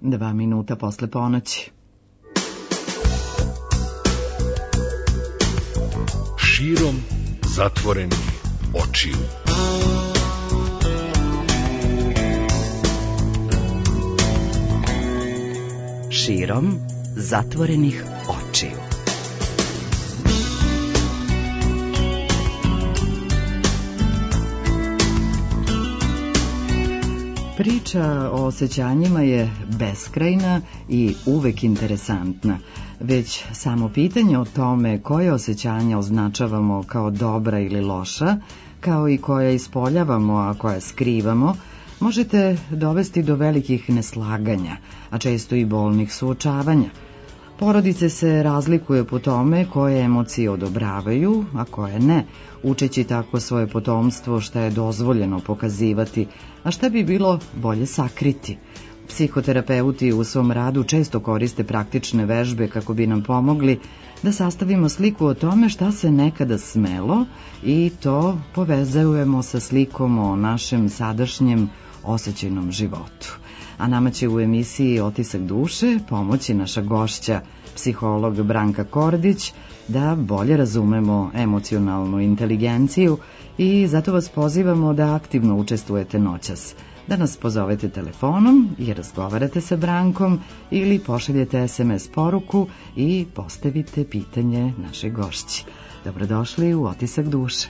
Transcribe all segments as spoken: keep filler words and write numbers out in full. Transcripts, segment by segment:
dva minuta posle ponoći. Širom zatvorenih očiju. Širom zatvorenih očiju. Priča o osjećanjima je beskrajna i uvek interesantna. Već samo pitanje o tome koje osjećanja označavamo kao dobra ili loša, kao i koja ispoljavamo, a koja skrivamo, možete dovesti do velikih neslaganja, a često i bolnih suočavanja. Porodice se razlikuje po tome koje emocije odobravaju, a koje ne, učeći tako svoje potomstvo šta je dozvoljeno pokazivati, a šta bi bilo bolje sakriti. Psihoterapeuti u svom radu često koriste praktične vežbe kako bi nam pomogli da sastavimo sliku o tome šta se nekada smelo i to povezujemo sa slikom o našem sadašnjem osjećajnom životu. A nama će u emisiji Otisak duše pomoći naša gošća, psiholog Branka Kordić, da bolje razumemo emocionalnu inteligenciju i zato vas pozivamo da aktivno učestvujete noćas. Da nas pozovete telefonom i razgovarate sa Brankom ili pošaljete es em es poruku i postavite pitanje našoj gošći. Dobrodošli u Otisak duše.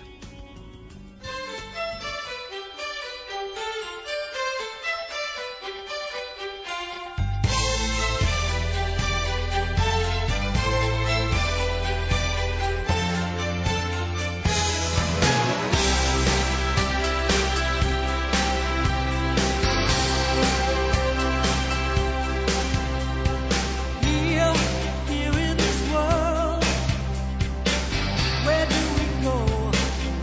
Here in this world, where do we go?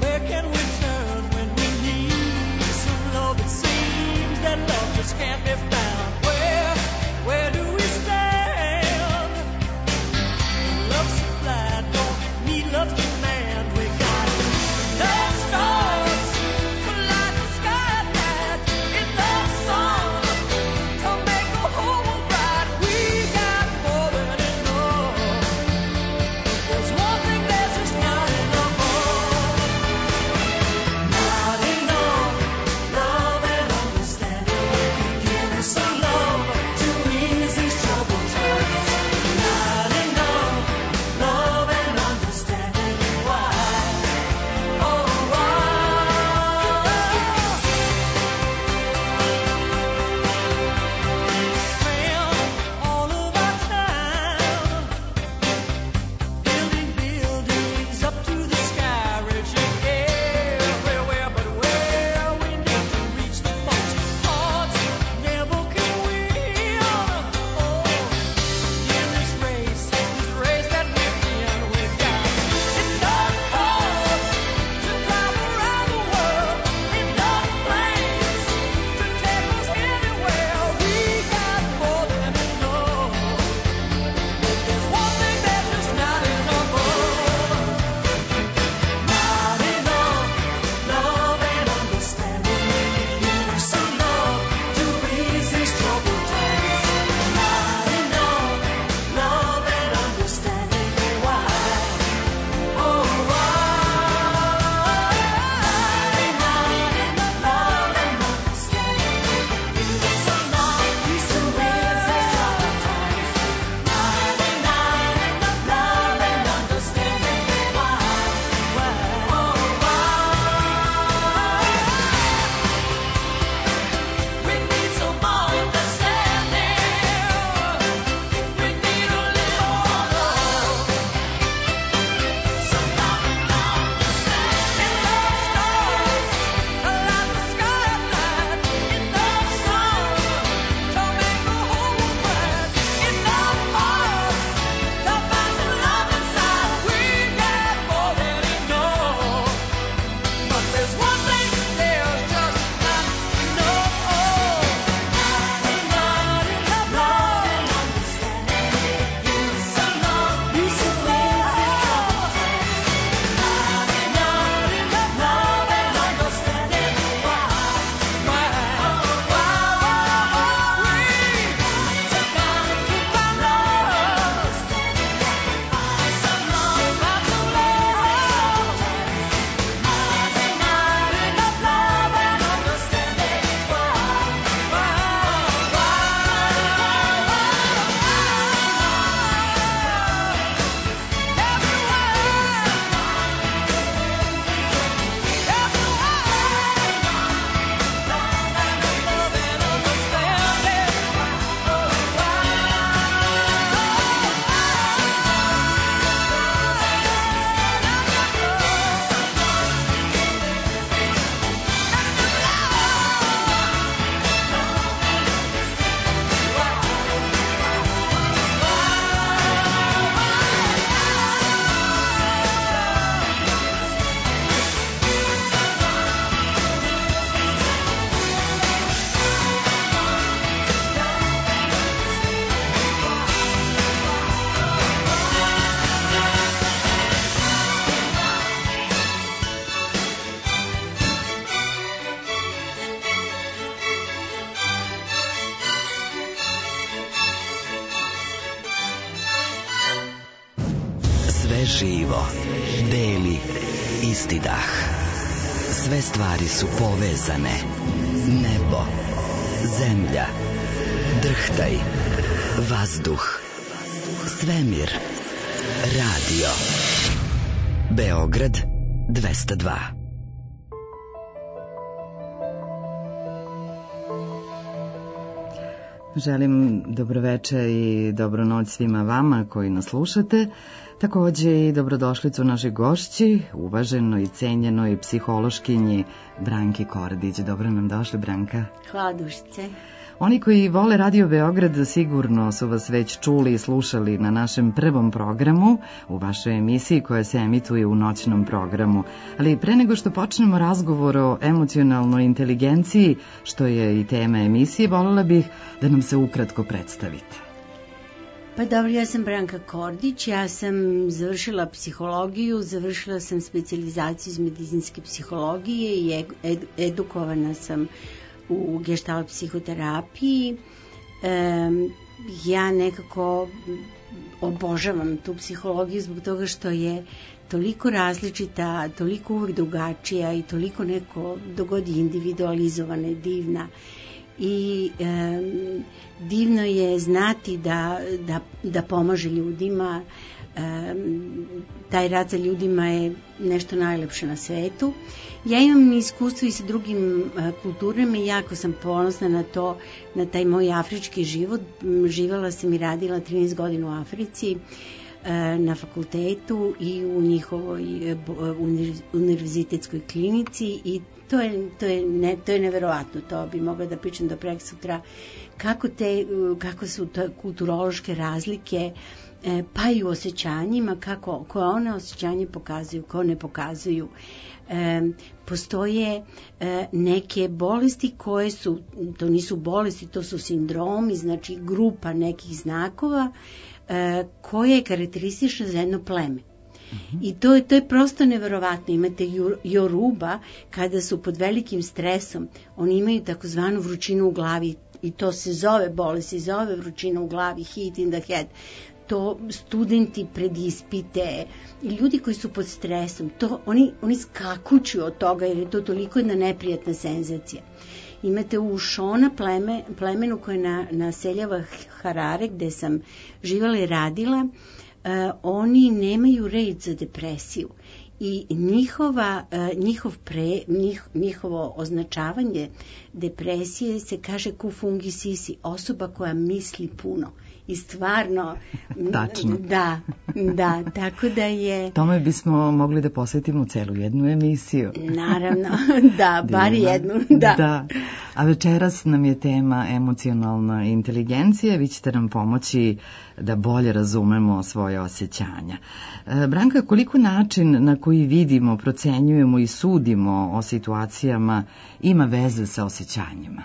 Sve živo, beli, isti dah. Sve stvari su povezane. Nebo, zemlja, drhtaj, vazduh, svemir, radio. Beograd dvesta dva. Želim dobroveče i dobro noć svima vama koji nas slušate. Takođe i dobrodošlicu našoj gošći, uvaženoj i cenjenoj psihološkinji Branki Kordić. Dobro nam došli, Branka. Hvala, Dušice. Oni koji vole Radio Beograd sigurno su vas već čuli i slušali na našem prvom programu, u vašoj emisiji koja se emituje u noćnom programu. Ali pre nego što počnemo razgovor o emocionalnoj inteligenciji, što je i tema emisije, voljela bih da nam se ukratko predstavite. Pa dobro, ja sam Branka Kordić, ja sam završila psihologiju, završila sam specijalizaciju iz medicinske psihologije i ed, edukovana sam u gestalt psihoterapiji. E, ja nekako obožavam tu psihologiju zbog toga što je toliko različita, toliko uvek drugačija i toliko neko dogodi individualizovana i divna. I e, divno je znati da, da, da pomaže ljudima. E, taj rad za ljudima je nešto najlepše na svetu. Ja imam iskustvo i sa drugim e, kulturama i jako sam ponosna na to, na taj moj afrički život. Živela sam i radila trinaest godina u Africi e, na fakultetu i u njihovoj e, univerzitetskoj klinici i to je, to je, ne, to je neverovatno. To bi mogla da pričam do prek sutra kako, te, kako su te kulturološke razlike pa i u osjećanjima, kako, koje one osjećanje pokazuju, koje ne pokazuju. E, postoje e, neke bolesti koje su, to nisu bolesti, to su sindromi, znači grupa nekih znakova e, koje je karakteristična za jedno pleme. Mm-hmm. I to je, to je prosto neverovatno. Imate Yoruba, kada su pod velikim stresom, oni imaju takozvanu vrućinu u glavi i to se zove bolest, se zove vrućina u glavi, heat in the head. To studenti pred ispite i ljudi koji su pod stresom, to oni, oni skakuću od toga jer je to toliko jedna neprijatna senzacija. Imate u Šona pleme, plemenu koje na, naseljava Harare, gde sam živala i radila, uh, oni nemaju red za depresiju i njihova, uh, njihov pre, njih, njihovo označavanje depresije se kaže kufungi sisi, osoba koja misli puno. I stvarno, tačno. Da, da, tako da je... Tome bismo mogli da posvetimo celu jednu emisiju. Naravno, da, bar jednu, da. Da. A večeras nam je tema emocionalna inteligencija, vi ćete nam pomoći da bolje razumemo svoje osjećanja. Branka, koliko način na koji vidimo, procenjujemo i sudimo o situacijama ima veze sa osjećanjima?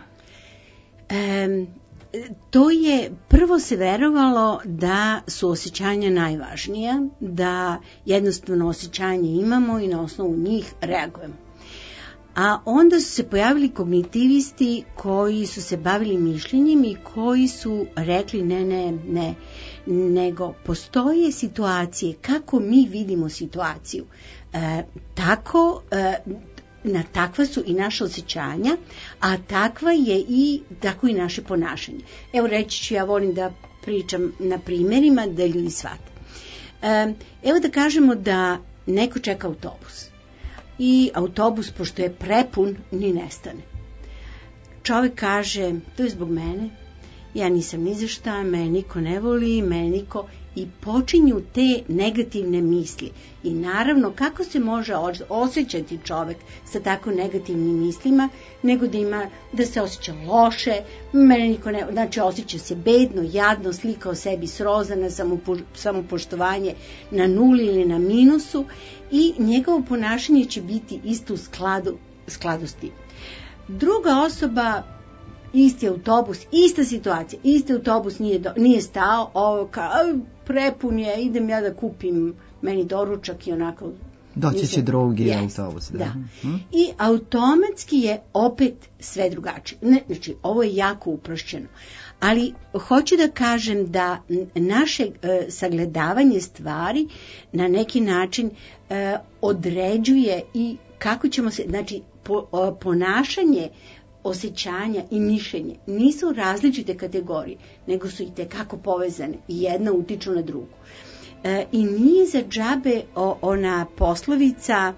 Um, To je, prvo se verovalo da su osjećanja najvažnija, da jednostavno osjećanje imamo i na osnovu njih reagujemo. A onda su se pojavili kognitivisti koji su se bavili mišljenjem i koji su rekli ne, ne, ne, nego postoje situacije, kako mi vidimo situaciju, e, tako... E, na takva su i naše osjećanja, a takva je i tako i naše ponašanje. Evo reći ću, ja volim da pričam na primjerima da ljudi shvate. E, evo da kažemo da neko čeka autobus i autobus, pošto je prepun, ni nestane. Čovjek kaže, to je zbog mene, ja nisam ni za šta, mene niko ne voli, mene niko... I počinju te negativne misli. I naravno, kako se može osjećati čovjek sa tako negativnim mislima, nego da ima, da se osjeća loše, mene niko ne, znači osjeća se bedno, jadno, slika o sebi srozana, samopo, samopoštovanje na nuli ili na minusu i njegovo ponašanje će biti isto u skladu, skladu s tim. Druga osoba, isti autobus, ista situacija, isti autobus nije, do, nije stao, ovo kao, prepun je, idem ja da kupim meni doručak i onako Doći će Mislim, drugi yes, autobus. Da. da. Hm? I automatski je opet sve drugačije. Ne, znači, ovo je jako uprošćeno. Ali hoću da kažem da naše e, sagledavanje stvari na neki način e, određuje i kako ćemo se, znači po, o, ponašanje, osjećanja i mišljenje nisu različite kategorije, nego su i tekako povezane i jedna utiču na drugu. E, I nije za džabe o, ona poslovica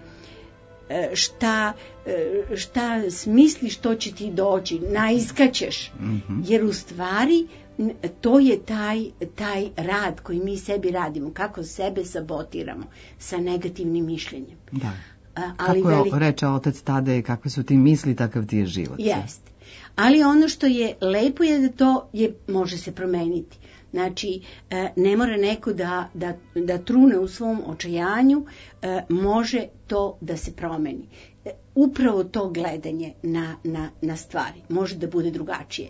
šta, šta smisliš što će ti doći, naiskaćeš. Mm-hmm. Jer u stvari to je taj, taj rad koji mi sebi radimo, kako sebe sabotiramo sa negativnim mišljenjem. Da. A, ali kako je velik... reče otac Tadej, kakve su ti misli, takav ti je život. Jeste. Ali ono što je lepo je da to je, može se promeniti. Znači, ne mora neko da, da, da trune u svom očajanju, može to da se promeni. Upravo to gledanje na, na, na stvari može da bude drugačije.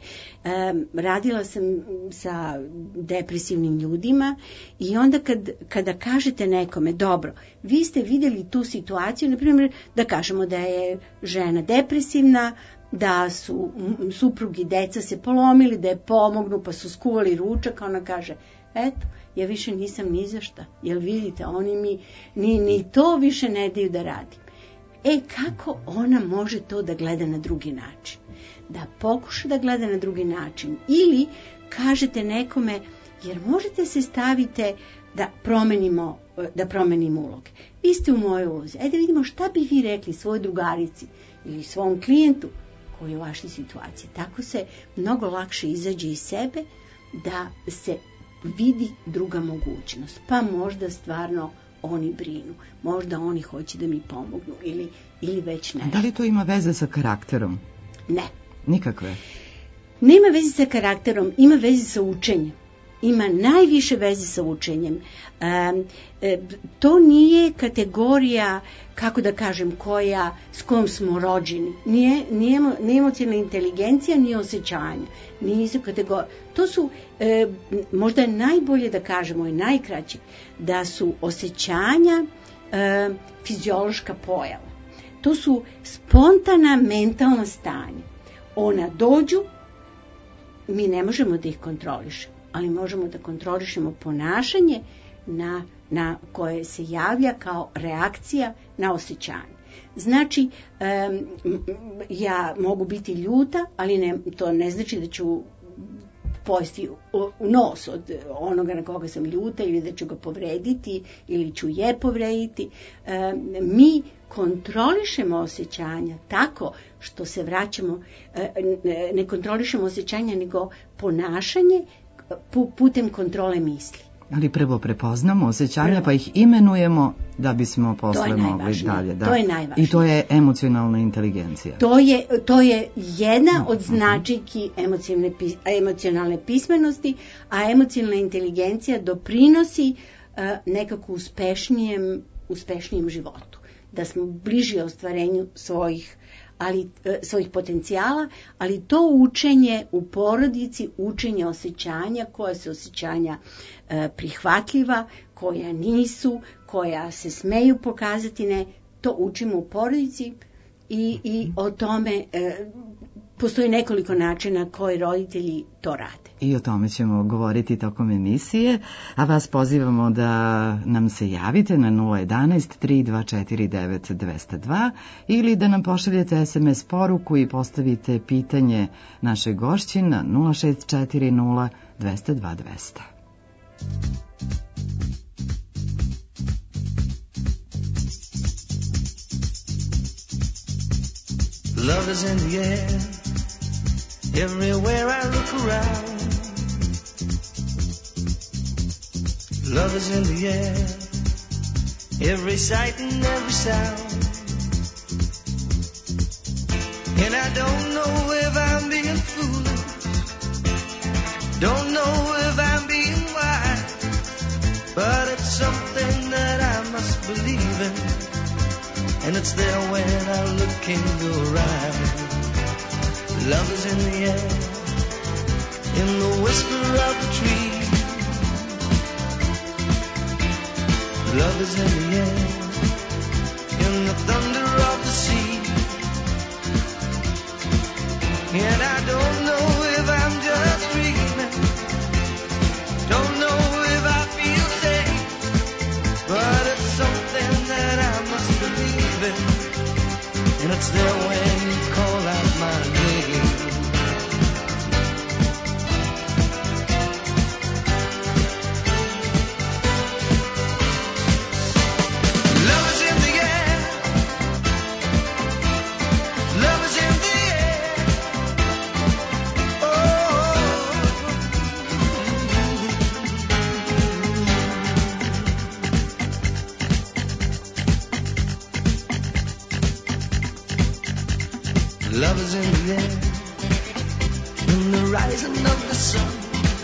Radila sam sa depresivnim ljudima i onda kad, kada kažete nekome, dobro, vi ste vidjeli tu situaciju, na primjer da kažemo da je žena depresivna, da su suprug i deca se polomili, da je pomognu, pa su skuvali ručak, a ona kaže, eto, ja više nisam ni za šta, jer vidite, oni mi ni, ni to više ne daju da radim. E, kako ona može to da gleda na drugi način? Da pokuša da gleda na drugi način. Ili kažete nekome, jer možete se stavite da promenimo, da promenimo uloge. Vi ste u mojoj ulozi. Ajde vidimo šta bi vi rekli svojoj drugarici ili svom klijentu koji je u vašoj situaciji. Tako se mnogo lakše izađe iz sebe da se vidi druga mogućnost. Pa možda stvarno oni brinu. Možda oni hoće da mi pomognu ili, ili već nešto. Da li to ima veze sa karakterom? Ne. Nikakve? Nema veze sa karakterom, ima veze sa učenjem. Ima najviše veze sa učenjem. E, e, to nije kategorija, kako da kažem, koja, s kojom smo rođeni. Nije, nije, nije emocionalna inteligencija, nije osjećanja. Nisu kategorije. To su, e, možda je najbolje da kažemo i najkraće, da su osjećanja e, fiziološka pojava. To su spontana mentalna stanja. Ona dođu, mi ne možemo da ih kontrolišemo, ali možemo da kontrolišemo ponašanje na, na koje se javlja kao reakcija na osjećanje. Znači, um, ja mogu biti ljuta, ali ne, to ne znači da ću pojesti u, u nos od onoga na koga sam ljuta ili da ću ga povrediti ili ću je povrediti. Um, mi kontrolišemo osjećanja tako što se vraćamo, ne kontrolišemo osjećanja nego ponašanje putem kontrole misli. Ali prvo prepoznamo osjećanja prvo. Pa ih imenujemo da bismo posle mogli dalje. Da. To je najvažnije. I to je emocionalna inteligencija. To je, to je jedna no, od značajki emocionalne, emocionalne pismenosti, a emocionalna inteligencija doprinosi uh, nekako uspešnijem, uspešnijem životu. Da smo bliži ostvarenju svojih ali svojih potencijala, ali to učenje u porodici, učenje osjećanja, koja su osjećanja e, prihvatljiva, koja nisu, koja se smeju pokazati, ne, to učimo u porodici i, i o tome e, postoji nekoliko načina koji roditelji to rade. I o tome ćemo govoriti tokom emisije, a vas pozivamo da nam se javite na nula jedanaest tri dva četiri devet dva zero dva ili da nam pošaljete es em es poruku i postavite pitanje našoj gošći na nula šest četiri nula dva zero dva dva zero. Love is in the air, everywhere I look around. Love is in the air, every sight and every sound. And I don't know if I'm being foolish, don't know if I'm being wise, but it's something that I must believe in, and it's there when I look in your eyes. Love is in the air, in the whisper of the tree. Love is in the air, is in the air, in the rising of the sun.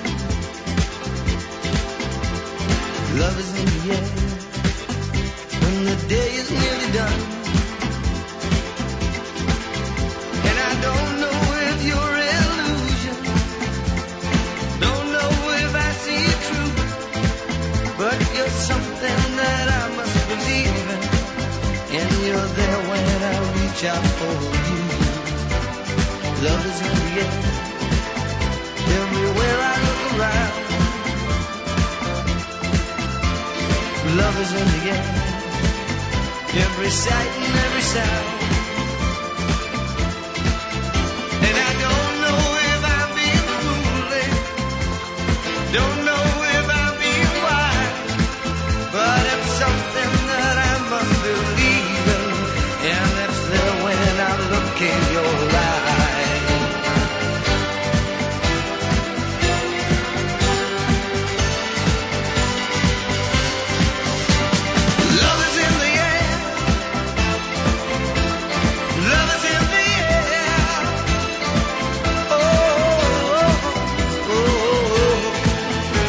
Love is in the air, when the day is nearly done. And I don't know if you're illusion, don't know if I see it true, but you're something that I must believe in, and you're there when I reach out for you. Love is in the air, everywhere I look around. Love is in the air, every sight and every sound. And I don't know if I'm being foolish, don't know if I'm being wise, but it's something that I must believe in, and it's there when I look in your eyes. Love is in the air, love is in the air. Oh, oh, oh, oh.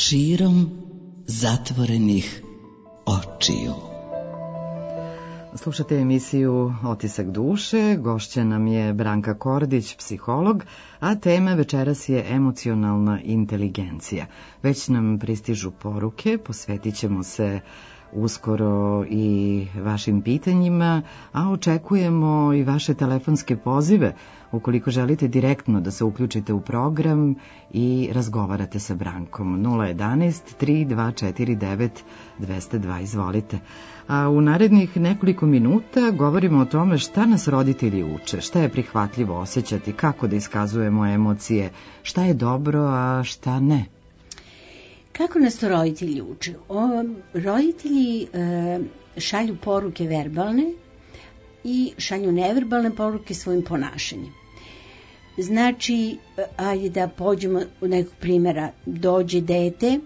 širom zatvorenih očiju. Slušate emisiju Otisak duše, gošća nam je Branka Kordić, psiholog, a tema večeras je emocionalna inteligencija. Već nam pristižu poruke, posvetit ćemo se uskoro i vašim pitanjima, a očekujemo i vaše telefonske pozive ukoliko želite direktno da se uključite u program i razgovarate sa Brankom. nula jedanaest tri dva četiri devet dve zero dva, izvolite. A u narednih nekoliko minuta govorimo o tome šta nas roditelji uče, šta je prihvatljivo osjećati, kako da iskazujemo emocije, šta je dobro, a šta ne. Kako nas to roditelji uče? O, roditelji e, šalju poruke verbalne i šalju neverbalne poruke svojim ponašanjem. Znači, ajde da pođemo u nekog primjera, dođe dete, e,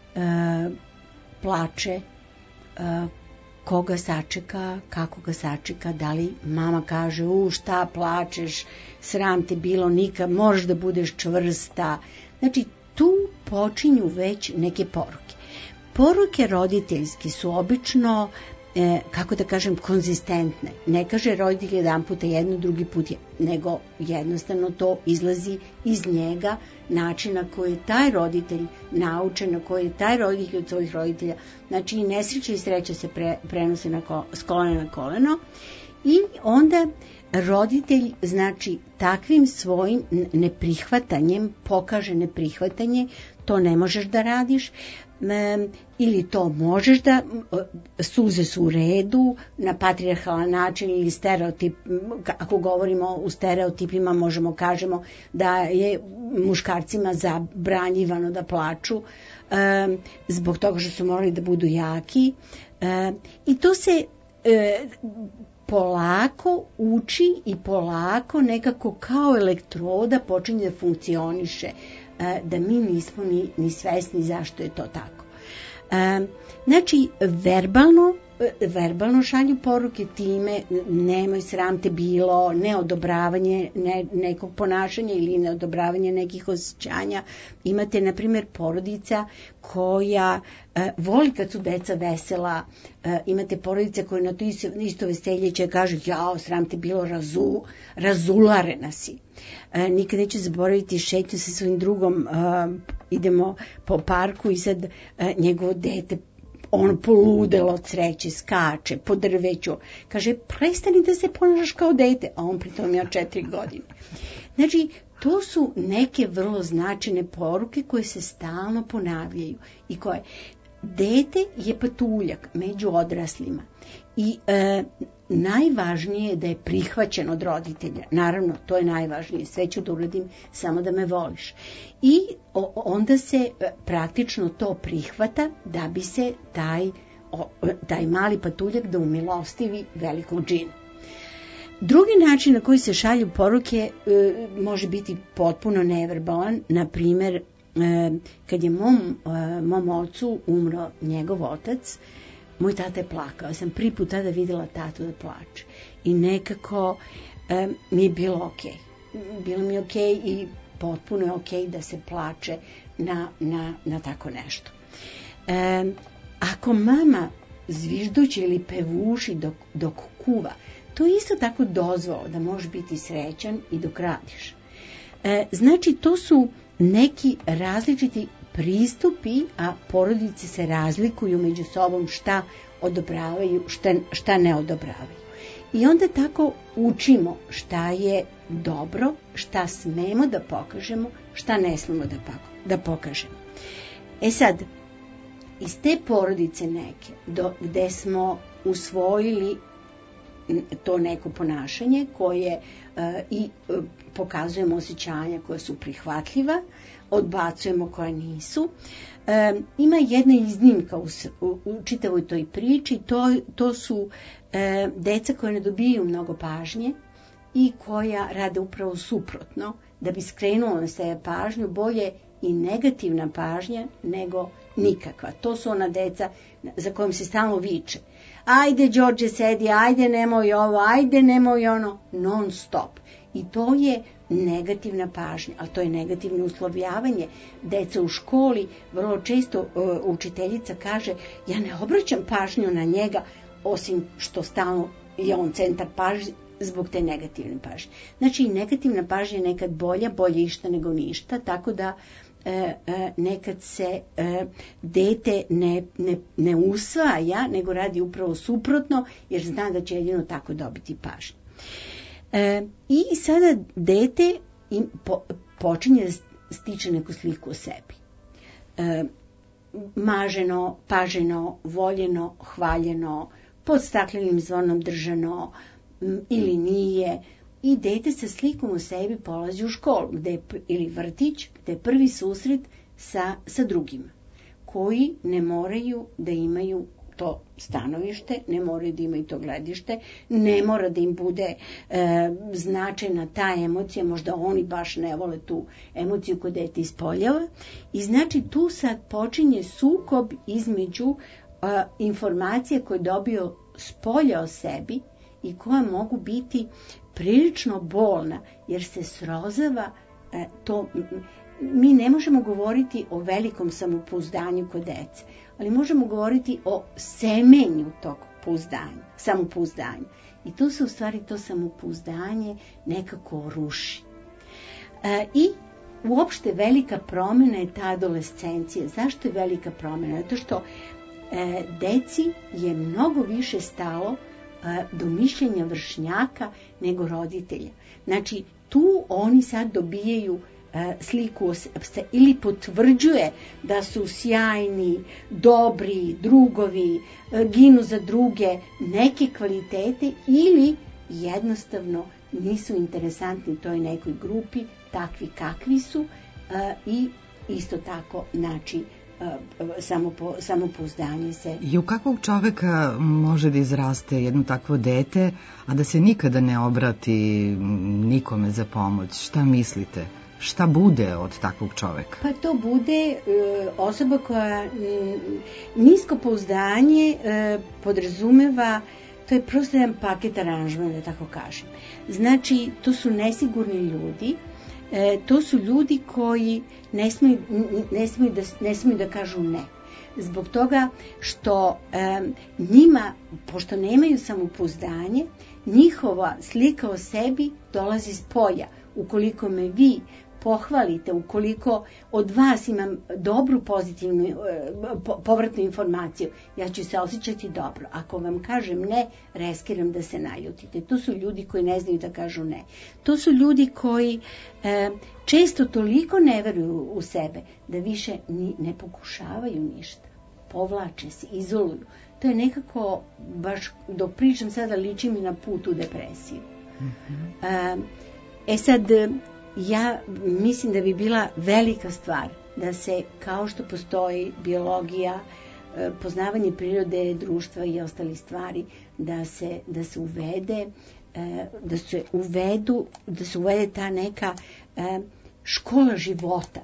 plače, e, koga sačeka, kako ga sačeka, da li mama kaže, u šta plačeš, sram te bilo, nikad, možeš da budeš čvrsta. Znači, tu počinju već neke poruke. Poruke roditeljske su obično, e, kako da kažem, konzistentne. Ne kaže roditelj jedan puta jedno, drugi put je, nego jednostavno to izlazi iz njega, načina koji je taj roditelj naučen, na koji je taj roditelj od svojih roditelja. Znači i nesreća i sreća se pre, prenose na ko, s kolena na koleno i onda roditelj, znači, takvim svojim neprihvatanjem pokaže neprihvatanje, to ne možeš da radiš, e, ili to možeš da, suze su u redu, na patrijarhalan način ili stereotip, ako govorimo u stereotipima možemo kažemo da je muškarcima zabranjivano da plaču, e, zbog toga što su morali da budu jaki, e, i to se e, polako uči i polako nekako kao elektroda počinje da funkcioniše, da mi nismo ni, ni svesni zašto je to tako. Znači, verbalno, verbalno šalju poruke time, nemoj, sram te bilo, neodobravanje ne, nekog ponašanja ili neodobravanje nekih osjećanja. Imate, na primjer, porodica koja e, voli kad su deca vesela, e, imate porodice koje na to isto, isto veselje će kažu, jao, sram te bilo, razu, razularena si. E, nikad neću zaboraviti, šetnju sa svojim drugom, e, idemo po parku i sad e, njegovo dete on poludelo od sreće, skače po drveću. Kaže, prestani da se ponašaš kao dete, a on pritom ima četiri godine. Znači, to su neke vrlo značajne poruke koje se stalno ponavljaju i koje dete je patuljak među odraslima i e, najvažnije je da je prihvaćen od roditelja. Naravno, to je najvažnije, sve ću da uradim samo da me voliš. I o, onda se e, praktično to prihvata da bi se taj, o, taj mali patuljak da umilostivi velikog džina. Drugi način na koji se šalju poruke e, može biti potpuno neverbalan, na primjer, e, kad je mom, e, mom ocu umro njegov otac, moj tata je plakao. Ja sam prvi put tada vidjela tatu da plače. I nekako e, mi je bilo okej. Okay. Bilo mi je okej okay i potpuno je okej okay da se plače na, na, na tako nešto. E, ako mama zvižduće ili pevuši dok, dok kuva, to je isto tako dozvolo da možeš biti srećan i dok radiš. E, znači, to su neki različiti pristupi, a porodice se razlikuju među sobom šta odobravaju, šta, šta ne odobravaju. I onda tako učimo šta je dobro, šta smemo da pokažemo, šta ne smemo da, da pokažemo. E sad, iz te porodice neke, do, gde smo usvojili to neko ponašanje koje e, i e, pokazujemo osjećanja koja su prihvatljiva, odbacujemo koja nisu. E, ima jedna iznimka u, u, u čitavoj toj priči, to, to su e, deca koje ne dobijaju mnogo pažnje i koja rade upravo suprotno, da bi skrenulo na sebe pažnju, bolje i negativna pažnja nego nikakva. To su ona deca za kojom se stalno viče. Ajde, Đorđe, sedi, ajde, nemoj ovo, ajde, nemoj ono, non stop. I to je negativna pažnja, ali to je negativno uslovljavanje. Deca u školi, vrlo često uh, učiteljica kaže, ja ne obraćam pažnju na njega, osim što stalno je on centar pažnje zbog te negativne pažnje. Znači, negativna pažnja je nekad bolja, bolje išta nego ništa, tako da E, e, nekad se e, dete ne, ne, ne usvaja, nego radi upravo suprotno, jer zna da će jedino tako dobiti pažnju. E, I sada dete im po, počinje da stiče neku sliku o sebi. E, maženo, paženo, voljeno, hvaljeno, pod staklenim zvonom držano m, ili nije. I dete sa slikom o sebi polazi u školu, gde je, ili vrtić, gde je prvi susret sa, sa drugima, koji ne moraju da imaju to stanovište, ne moraju da imaju to gledište, ne mora da im bude e, značajna ta emocija, možda oni baš ne vole tu emociju koju dete ispoljava. I znači tu sad počinje sukob između e, informacije koje je dobio s polja o sebi i koja mogu biti prilično bolna, jer se srozava e, to. Mi ne možemo govoriti o velikom samopouzdanju kod dece, ali možemo govoriti o semenju tog pouzdanja, samopouzdanja. I tu se u stvari to samopouzdanje nekako ruši. E, I uopšte velika promjena je ta adolescencija. Zašto je velika promjena? Zato što e, deci je mnogo više stalo do mišljenja vršnjaka nego roditelja. Znači, tu oni sad dobijaju sliku ili potvrđuje da su sjajni, dobri, drugovi, ginu za druge, neke kvalitete, ili jednostavno nisu interesantni toj nekoj grupi, takvi kakvi su, i isto tako, znači, Samopo, samopouzdanje se. I u kakvog čoveka može da izraste jedno takvo dete, a da se nikada ne obrati nikome za pomoć? Šta mislite? Šta bude od takvog čoveka? Pa to bude e, osoba koja m, nisko pouzdanje e, podrazumeva, to je prosto jedan paket aranžmana, da tako kažem. Znači, to su nesigurni ljudi. E, to su ljudi koji ne smiju, ne smiju, da, ne smiju da kažu ne. Zbog toga što e, njima, pošto nemaju samopouzdanje, njihova slika o sebi dolazi s polja. Ukoliko me vi pohvalite, ukoliko od vas imam dobru pozitivnu po, povratnu informaciju, ja ću se osjećati dobro. Ako vam kažem ne, riskiram da se naljutite. To su ljudi koji ne znaju da kažu ne. To su ljudi koji e, često toliko ne veruju u sebe da više ni, ne pokušavaju ništa. Povlače se, izoluju. To je nekako, baš dok pričam sada, liči mi na put u depresiju. Mm-hmm. E, e sad, ja mislim da bi bila velika stvar da se, kao što postoji biologija, poznavanje prirode, društva i ostalih stvari, da se, da se uvede, da se uvedu, da se uvede ta neka škola života,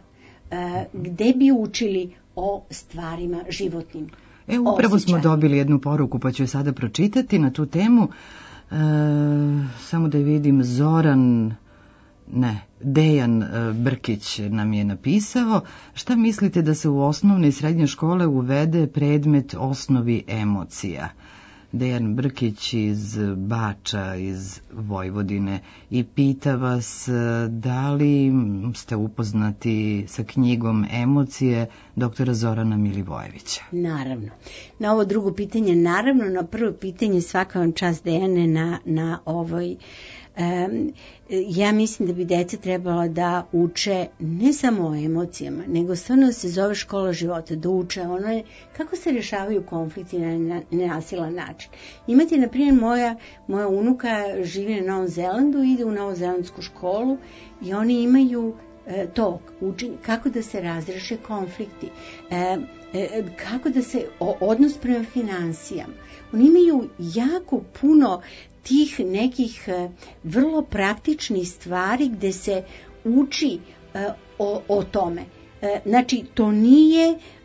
gde bi učili o stvarima životnim. E, upravo osjećaj. Smo dobili jednu poruku, pa ću je sada pročitati na tu temu. E, samo da vidim, Zoran... Ne, Dejan Brkić nam je napisao. Šta mislite da se u osnovne i srednje škole uvede predmet osnovi emocija? Dejan Brkić iz Bača, iz Vojvodine, i pita vas da li ste upoznati sa knjigom Emocije doktora Zorana Milivojevića. Naravno. Na ovo drugo pitanje, naravno, na prvo pitanje svaka vam čast, Dejane, na, na ovoj. Um, ja mislim da bi djeca trebala da uče ne samo o emocijama, nego stvarno da se zove škola života, da uče ono kako se rješavaju konflikti na nenasilan način. Imate, na primjer, moja, moja unuka živi na Novom Zelandu, ide u novozelandsku školu i oni imaju e, to, učenje, kako da se razreše konflikti, e, e, kako da se o, odnos prema finansijama. Oni imaju jako puno tih nekih vrlo praktičnih stvari gde se uči o, o tome. Znači, to nije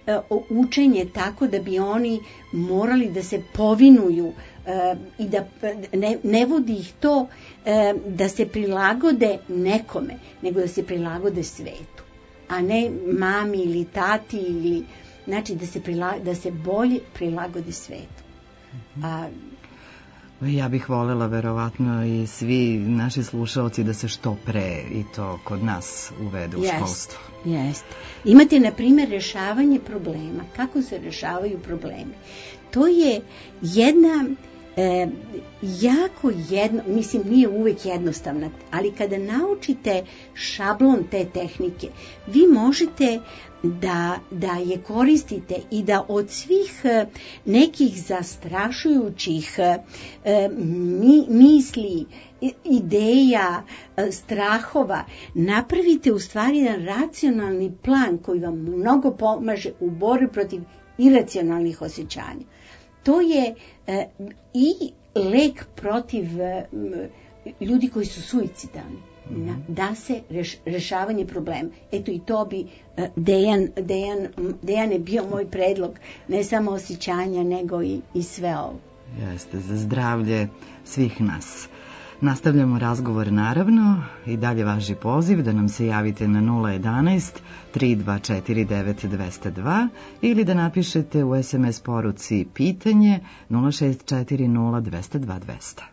e, učenje tako da bi oni morali da se povinuju e, i da ne, ne vodi ih to e, da se prilagode nekome, nego da se prilagode svetu, a ne mami ili tati ili, znači da se, prila, da se bolje prilagode svetu. A, ja bih voljela verovatno i svi naši slušaoci da se što pre i to kod nas uvede u jest, školstvo. Jeste. Imate, na primjer, rešavanje problema. Kako se rešavaju problemi? To je jedna e, jako jedno, mislim nije uvek jednostavna, ali kada naučite šablon te tehnike, vi možete da, da je koristite i da od svih nekih zastrašujućih e, mi, misli, ideja, strahova, napravite u stvari jedan racionalni plan koji vam mnogo pomaže u borbi protiv iracionalnih osjećanja. To je e, i lek protiv e, ljudi koji su suicidalni. Na, da se reš, rešavanje problema. Eto i to bi e, Dejan, Dejan, Dejan je bio moj predlog, ne samo osjećanja, nego i, i sve ovo. Jeste, za zdravlje svih nas. Nastavljamo razgovor naravno i dalje važi poziv da nam se javite na nula jedanaest tri dva četiri devet dva zero dva ili da napišete u es em es poruci pitanje nula šest četiri nula dva zero dva dva zero.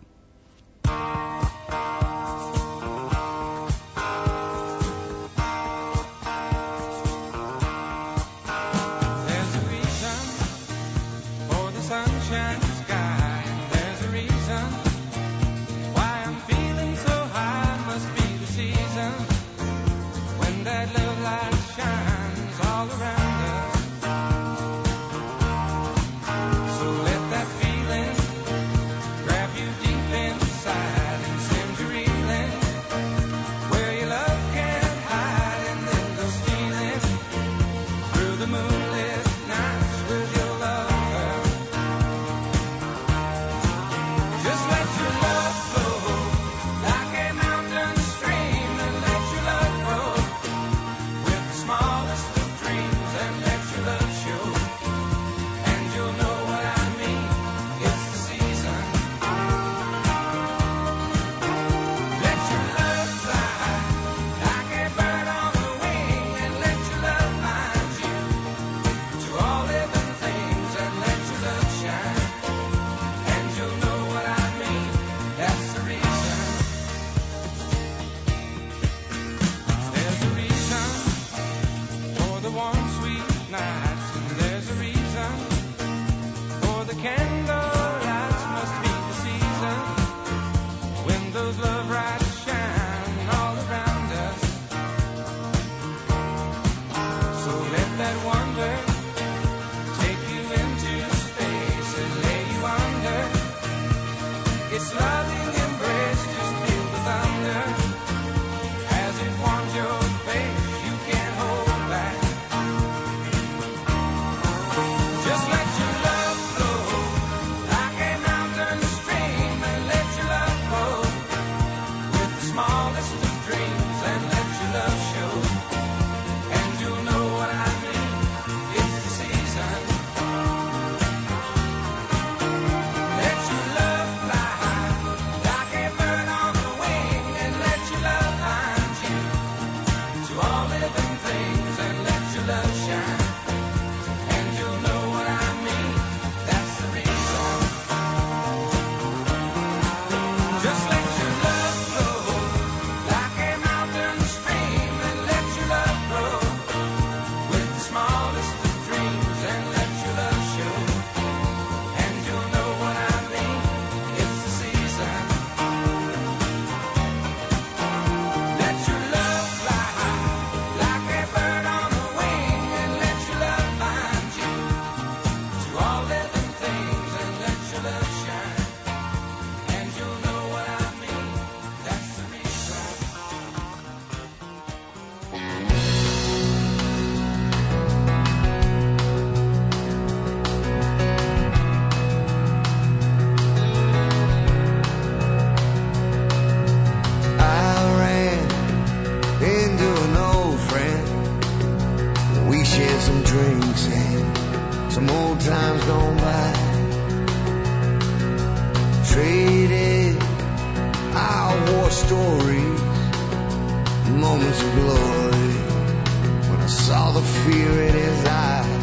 our war stories, moments of glory, when I saw the fear in his eyes.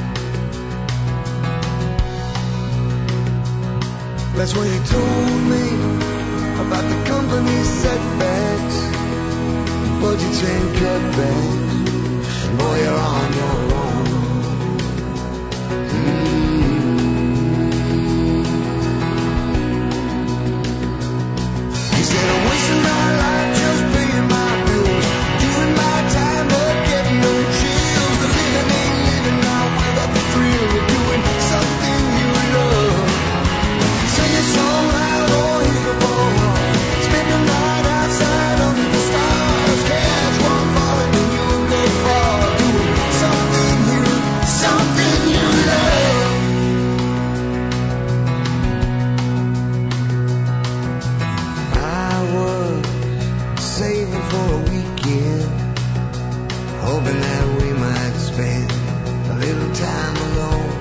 That's when he told me about the company's setbacks, budgets and cutbacks. Boy, you're on your own. Mm-hmm. He said, I'm wasting my life just paying my bills, doing my time but getting no chills. The living ain't living now without the thrill of doing something you love. Sing a song loud or hit a ball hard, spend the night outside under the stars. Catch one falling and you'll go far, doing something you, something you love. I was saving for a weekend, hoping that we might spend a little time alone.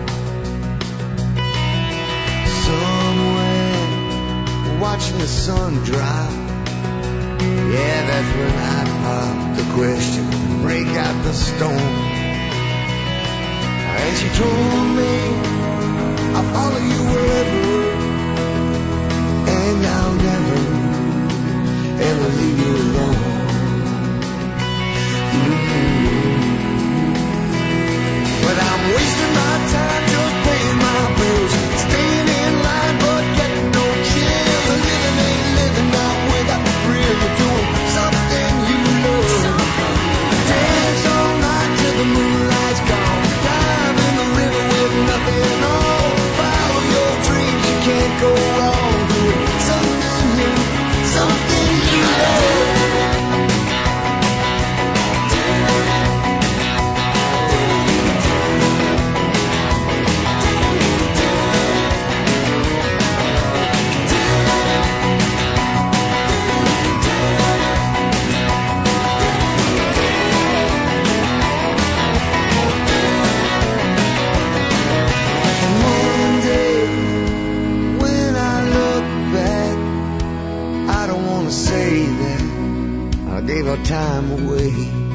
Somewhere, watching the sun drop. Yeah, that's when I popped the question, break out the stone. And she told me, I'll follow you wherever, and I'll never, ever leave you alone. Mm-hmm. But I'm wasting my time just paying my bills, staying in line but getting no chills. The living ain't living now without the thrill of doing something you love. Dance all night till the moonlight's gone, dive in the river with nothing on. Follow your dreams, you can't go wrong, doing something new, something you love. Monday, when I look back, I don't want to say that I gave our time away.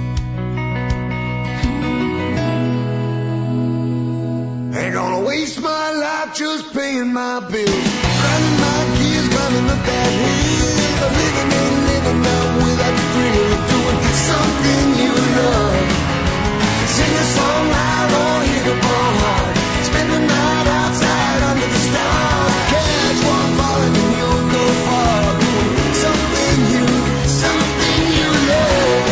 Ain't gonna waste my life just paying my bills, grinding my gears, climbing up that hill. The living ain't living now without the thrill of doing something you love. Sing a song loud or hit a ball hard, spend the night outside under the stars. Catch one falling and you'll go far, doing something you, something you love.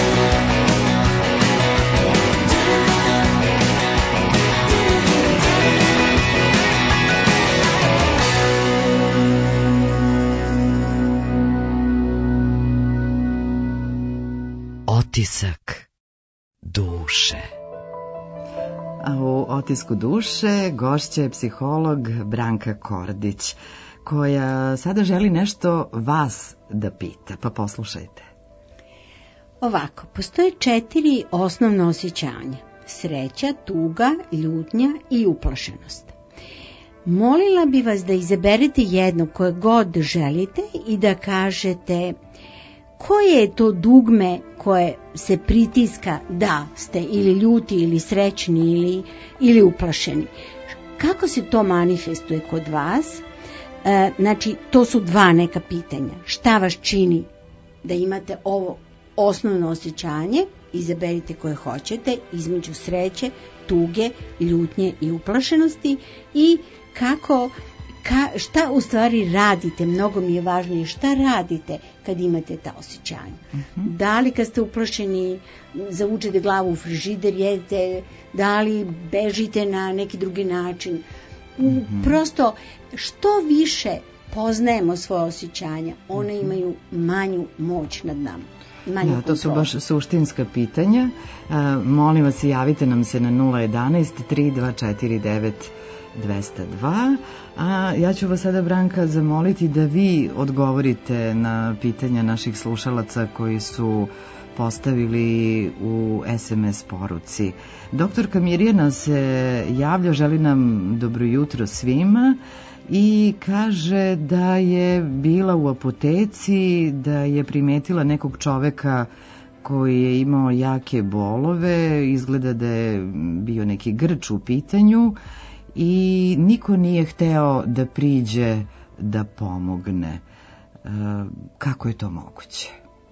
Otisak duše. A u Otisku duše gošća je psiholog Branka Kordić, koja sada želi nešto vas da pita, pa poslušajte. Ovako, postoje četiri osnovna osjećanja: sreća, tuga, ljutnja i uplašenost. Molila bi vas da izaberete jedno koje god želite i da kažete koje je to dugme koje se pritiska da ste ili ljuti ili srećni ili, ili uplašeni. Kako se to manifestuje kod vas? E, znači, to su dva neka pitanja. Šta vas čini da imate ovo osnovno osjećanje? Izaberite koje hoćete između sreće, tuge, ljutnje i uplašenosti i kako, ka, šta u stvari radite, mnogo mi je važnije šta radite kad imate ta osjećanja. Uh-huh. Da li kad ste uplašeni zavučete glavu u frižider, jedete, da li bežite na neki drugi način. Uh-huh. Prosto što više poznajemo svoje osjećanja, one imaju manju moć nad nama. Da, to su baš suštinska pitanja. Uh, molim vas, javite nam se na nula jedanaest tri dva četiri devet dvesta dva, a ja ću vas sada, Branka, zamoliti da vi odgovorite na pitanja naših slušalaca koji su postavili u es em es poruci. Doktorka Mirjana se javlja, želi nam dobro jutro svima i kaže da je bila u apoteci, da je primetila nekog čoveka koji je imao jake bolove, izgleda da je bio neki grč u pitanju i niko nije hteo da priđe da pomogne. E, kako je to moguće?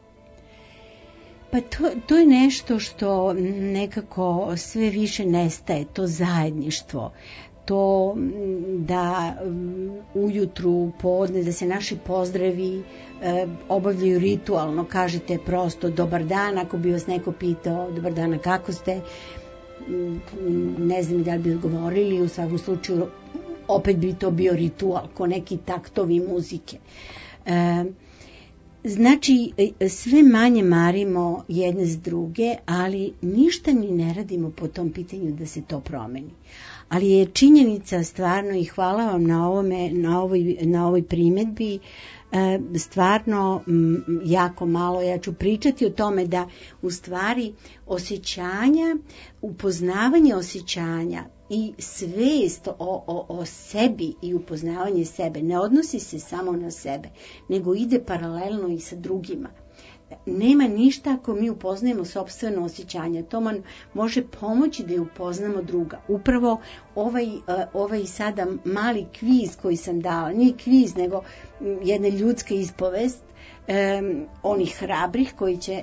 Pa to, to je nešto što nekako sve više nestaje, to zajedništvo, to da ujutru, podne, da se naši pozdravi e, obavljaju ritualno, kažete prosto dobar dan, ako bi vas neko pitao dobar dan, kako ste, ne znam da li bi odgovorili, u svakom slučaju opet bi to bio ritual, ko neki taktovi muzike. E, Znači, sve manje marimo jedne s druge, ali ništa ni ne radimo po tom pitanju da se to promeni. Ali je činjenica stvarno, i hvala vam na ovome, na ovoj, na ovoj primjedbi, stvarno jako malo. Ja ću pričati o tome da u stvari osjećanja, upoznavanje osjećanja i svest o, o, o sebi i upoznavanje sebe ne odnosi se samo na sebe, nego ide paralelno i sa drugima. Nema ništa ako mi upoznajemo sopstveno osjećanje. To man može pomoći da je upoznamo druga. Upravo ovaj, ovaj sada mali kviz koji sam dala, nije kviz nego jedna ljudska ispovest, Um, onih hrabrih koji će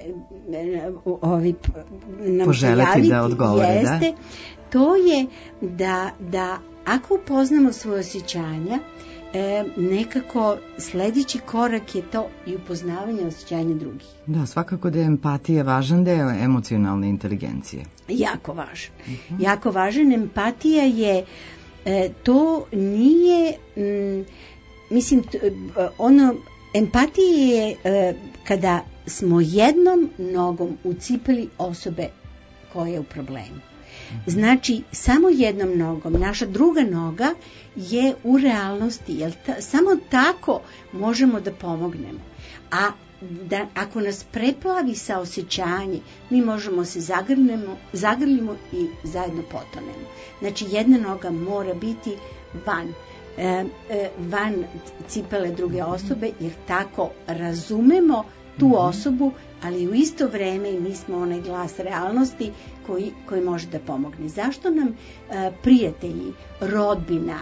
um, ovi, nam poželiti da odgovore, jeste, da? To je da, da ako upoznamo svoje osjećanja, um, nekako sljedeći korak je to i upoznavanje osjećanja drugih. Da, svakako da je empatija važan deo emocionalne inteligencije. Jako važan. Uh-huh. Jako važan. Empatija je, e, to nije, m, mislim, t, ono, empatija je e, kada smo jednom nogom ucipili osobe koje je u problemu. Znači, samo jednom nogom, naša druga noga je u realnosti, jer ta, samo tako možemo da pomognemo. A da, ako nas preplavi sa osjećanje, mi možemo se zagrnemo, zagrlimo i zajedno potonemo. Znači, jedna noga mora biti van. E, e, van cipele druge osobe, jer tako razumemo tu osobu, ali u isto vreme i mi smo onaj glas realnosti koji, koji može da pomogne. Zašto nam e, prijatelji, rodbina,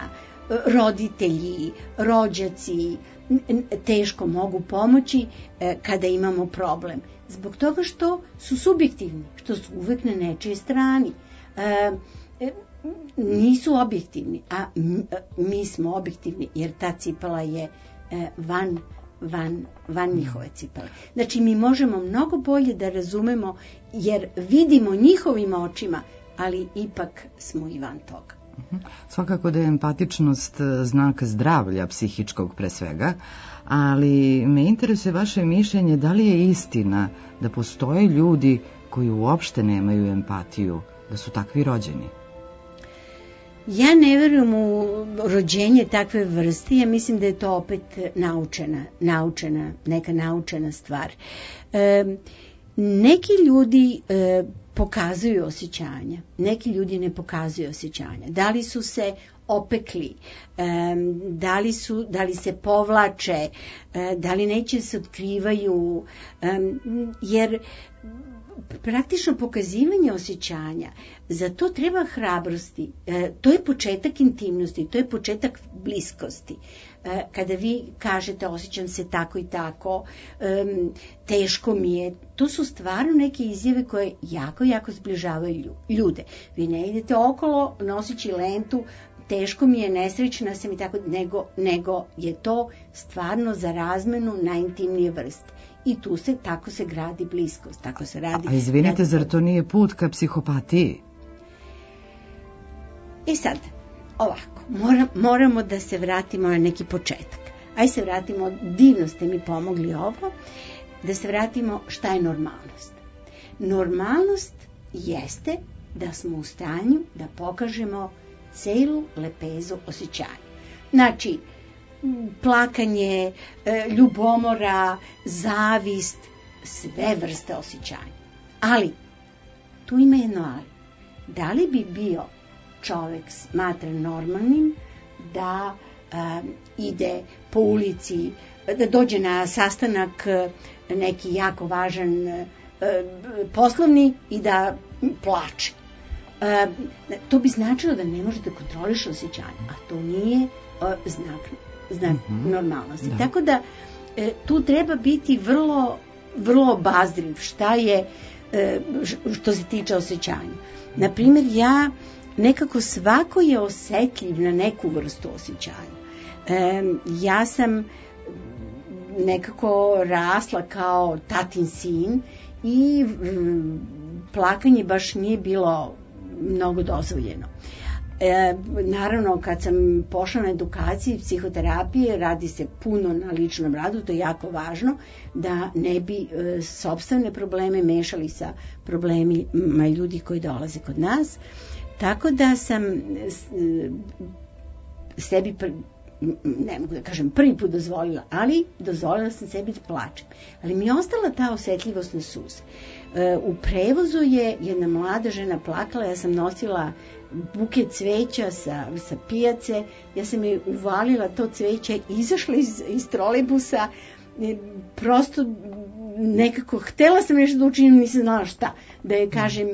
roditelji, rođaci teško mogu pomoći e, kada imamo problem? Zbog toga što su subjektivni, što su uvek na nečijoj strani. E, e, nisu objektivni, a mi smo objektivni, jer ta cipela je van, van, van njihove cipele. Znači, mi možemo mnogo bolje da razumemo, jer vidimo njihovim očima, ali ipak smo i van toga. Svakako da je empatičnost znak zdravlja psihičkog pre svega, ali me interesuje vaše mišljenje da li je istina da postoje ljudi koji uopšte nemaju empatiju, da su takvi rođeni? Ja ne verujem u rođenje takve vrste, ja mislim da je to opet naučena, naučena, neka naučena stvar. E, neki ljudi e, pokazuju osjećanja, neki ljudi ne pokazuju osjećanja. Da li su se opekli, e, da li su, da li se povlače, e, da li neće se otkrivaju, e, jer praktično pokazivanje osjećanja, za to treba hrabrosti, e, to je početak intimnosti, to je početak bliskosti. E, kada vi kažete osjećam se tako i tako, e, teško mi je, to su stvarno neke izjave koje jako, jako zbližavaju ljude. Vi ne idete okolo nosići lentu, teško mi je, nesrećna sam i tako, nego, nego je to stvarno za razmenu najintimnije vrste. I tu se, tako se gradi bliskost, tako se radi. A izvinite, radi... zar to nije put ka psihopatiji? I sad, ovako, mora, moramo da se vratimo na neki početak. Aj se vratimo, divno ste mi pomogli ovo, da se vratimo šta je normalnost. Normalnost jeste da smo u stanju da pokažemo celu lepezu osjećanja. Znači, plakanje, ljubomora, zavist, sve vrste osjećanja. Ali, tu ima jedno ali. Da li bi bio čovek smatran normalnim da ide po ulici, da dođe na sastanak neki jako važan poslovni i da plače. To bi značilo da ne može da kontroliše osjećanje, a to nije znak, znak mm-hmm. normalnosti. Da. Tako da tu treba biti vrlo, vrlo obazriv šta je što se tiče osjećanja. Naprimjer, ja nekako svako je osetljiv na neku vrstu osjećanja. E, ja sam nekako rasla kao tatin sin i m, plakanje baš nije bilo mnogo dozvoljeno. E, naravno, kad sam pošla na edukaciju psihoterapije, radi se puno na ličnom radu, to je jako važno, da ne bi e, sopstvene probleme mešali sa problemima ljudi koji dolaze kod nas. Tako da sam e, sebi, pr, ne mogu da kažem prvi put dozvolila, ali dozvolila sam sebi da plačem. Ali mi je ostala ta osetljivost na suze. E, u prevozu je jedna mlada žena plakala, ja sam nosila buket cveća sa, sa pijace, ja sam je uvalila to cveće, izašla iz, iz trolejbusa, prosto nekako htela sam nešto da učinim, nisam znala šta, da je kažem.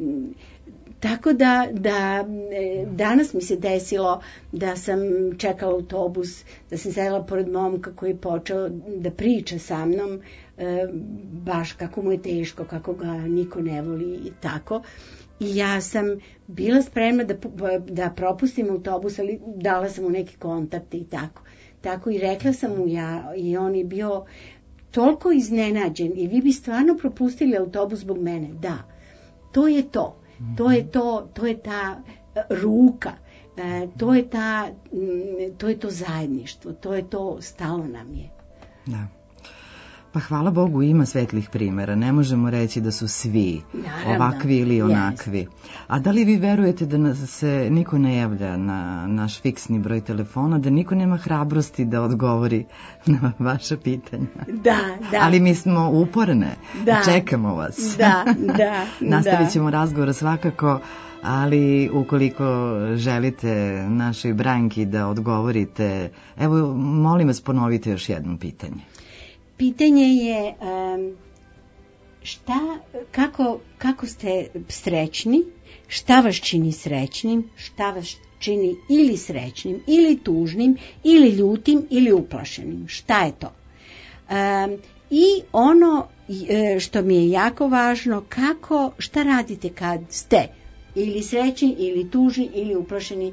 Tako da, da danas mi se desilo da sam čekala autobus, da sam sedela pored momka koji je počeo da priča sa mnom, baš kako mu je teško, kako ga niko ne voli i tako. I ja sam bila spremna da, da propustim autobus, ali dala sam mu neke kontakte i tako. Tako i rekla sam mu ja, i on je bio toliko iznenađen, i vi bi stvarno propustili autobus zbog mene. Da, to je to. To je to, to je ta ruka, to je ta, to je to zajedništvo, to je to, stalo nam je. Da. Pa hvala Bogu, ima svetlih primjera. Ne možemo reći da su svi naravno ovakvi ili onakvi. Yes. A da li vi verujete da se niko ne javlja na naš fiksni broj telefona, da niko nema hrabrosti da odgovori na vaša pitanja? Da, da. Ali mi smo uporne, da. Čekamo vas. Da, da. Nastavit ćemo razgovor svakako, ali ukoliko želite našoj Branki da odgovorite, evo, molim vas, ponovite još jedno pitanje. Pitanje je um, šta, kako, kako ste srećni, šta vas čini srećnim, šta vas čini ili srećnim, ili tužnim, ili ljutim, ili uplašenim. Šta je to? Um, I ono što mi je jako važno, kako, šta radite kad ste ili srećni, ili tužni, ili uplašeni,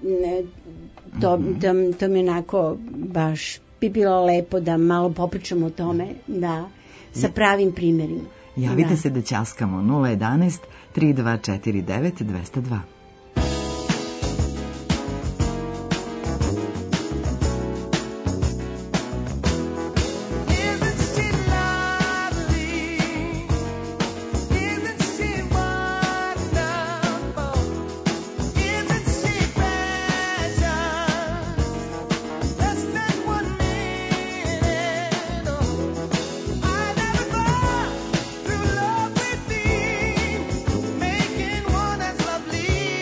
to, to, to mi je onako baš bi bilo lepo da malo popričamo o tome, da, sa pravim primjerima. Javite da. se da ćaskamo nula jedanaest tri dva četiri devet dvesta dva. Making one that's lovely.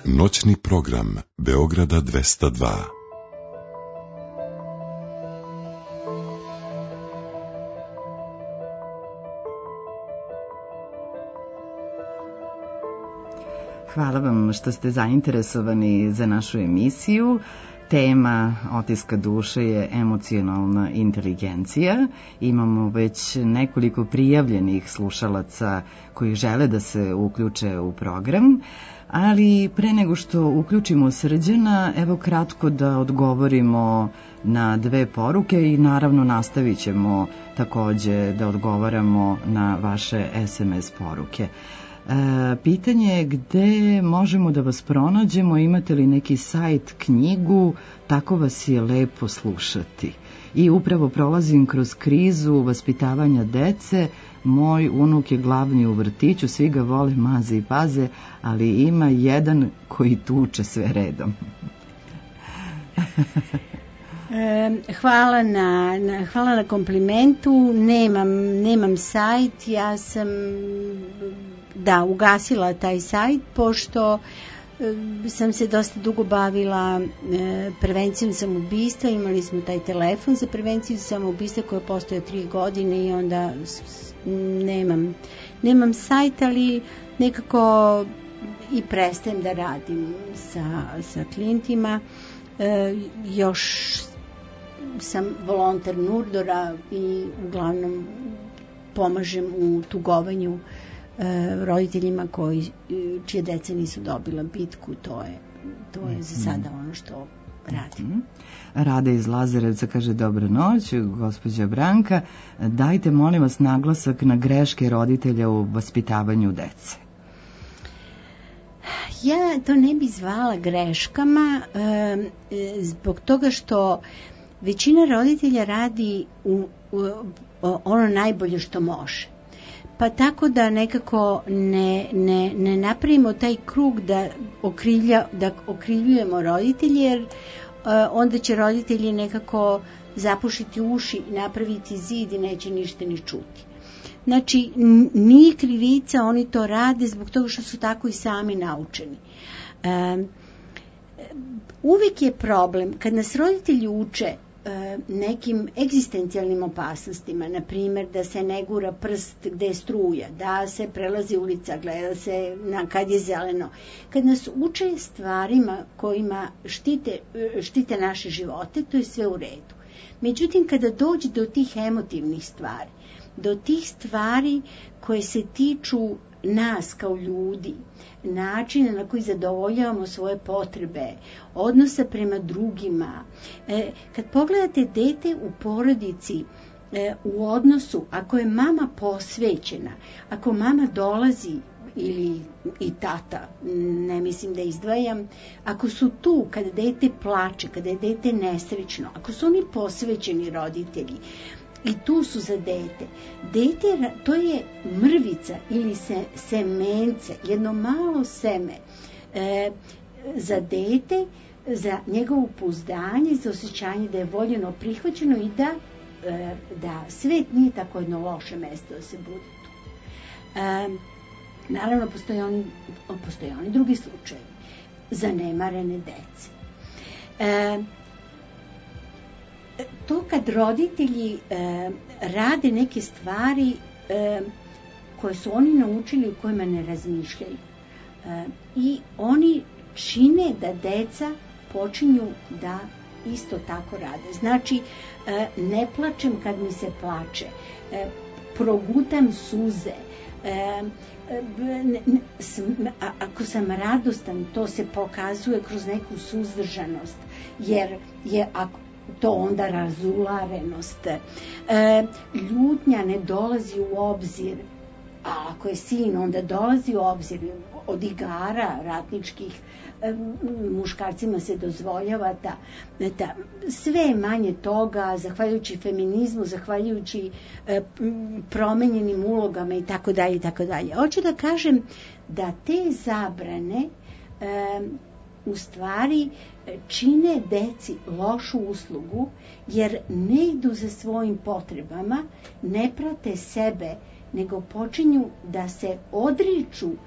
Noćni program Beograda dvesta dva. Hvala vam što ste zainteresovani za našu emisiju. Tema Otiska duše je emocionalna inteligencija. Imamo već nekoliko prijavljenih slušalaca koji žele da se uključe u program, ali pre nego što uključimo Srđana, evo kratko da odgovorimo na dve poruke i naravno nastavit ćemo takođe da odgovaramo na vaše es em es poruke. E, pitanje je gde možemo da vas pronađemo, imate li neki sajt, knjigu, tako vas je lepo slušati. I upravo prolazim kroz krizu vaspitavanja dece, moj unuk je glavni u vrtiću, svi ga vole, maze i paze, ali ima jedan koji tuče sve redom. E, hvala na, na, hvala na komplimentu, nemam, nemam sajt, ja sam da ugasila taj sajt pošto e, sam se dosta dugo bavila e, prevencijom samoubistva, imali smo taj telefon za prevenciju samoubistva koji postoje tri godine i onda nemam, nemam sajt, ali nekako i prestajem da radim sa, sa klijentima. E, još sam volonter Nurdora i uglavnom pomažem u tugovanju e, roditeljima koji, čije deca nisu dobila bitku. To je, to je za sada ono što radim. Rada iz Lazarevca kaže dobro noć, gospođa Branka, dajte molim vas naglasak na greške roditelja u vaspitavanju dece. Ja to ne bi zvala greškama e, zbog toga što većina roditelja radi u, u, u ono najbolje što može. Pa tako da nekako ne, ne, ne napravimo taj krug da, okrilja, da okrivljujemo roditelje, jer e, onda će roditelji nekako zapušiti uši i napraviti zid i neće ništa ni čuti. Znači, nije krivica, oni to rade zbog toga što su tako i sami naučeni. E, uvijek je problem, kad nas roditelji uče e, nekim egzistencijalnim opasnostima, na primjer da se ne gura prst gde je struja, da se prelazi ulica, gleda se na kad je zeleno. Kad nas uče stvarima kojima štite, štite naše živote, to je sve u redu. Međutim, kada dođe do tih emotivnih stvari, do tih stvari koje se tiču nas kao ljudi, načina na koji zadovoljavamo svoje potrebe, odnosa prema drugima. E, kad pogledate dete u porodici, e, u odnosu, ako je mama posvećena, ako mama dolazi ili i tata, ne mislim da izdvajam, ako su tu kada dete plače, kada je dete nesrećno, ako su oni posvećeni roditelji, i tu su za dete. Dete, to je mrvica ili se, semence, jedno malo seme e, za dete, za njegovo pouzdanje, za osjećanje da je voljeno prihvaćeno i da, e, da svet nije tako jedno loše mesto da se bude tu. E, naravno, postoje oni, postoje oni drugi slučajevi. Zanemarene dece. E, To kad roditelji e, rade neke stvari e, koje su oni naučili, u kojima ne razmišljaju. E, I oni čine da deca počinju da isto tako rade. Znači, e, ne plačem kad mi se plače, e, progutam suze, e, ne, ne, sm, a, ako sam radostan, to se pokazuje kroz neku suzdržanost, jer je ako to onda razularenost. E, ljutnja ne dolazi u obzir, a ako je sin, onda dolazi u obzir od igara ratničkih, e, muškarcima se dozvoljava ta, ta, sve manje toga, zahvaljujući feminizmu, zahvaljujući e, promenjenim ulogama i tako dalje i tako dalje. Hoću da kažem da te zabrane e, u stvari čine deci lošu uslugu, jer ne idu za svojim potrebama, ne prate sebe, nego počinju da se odriču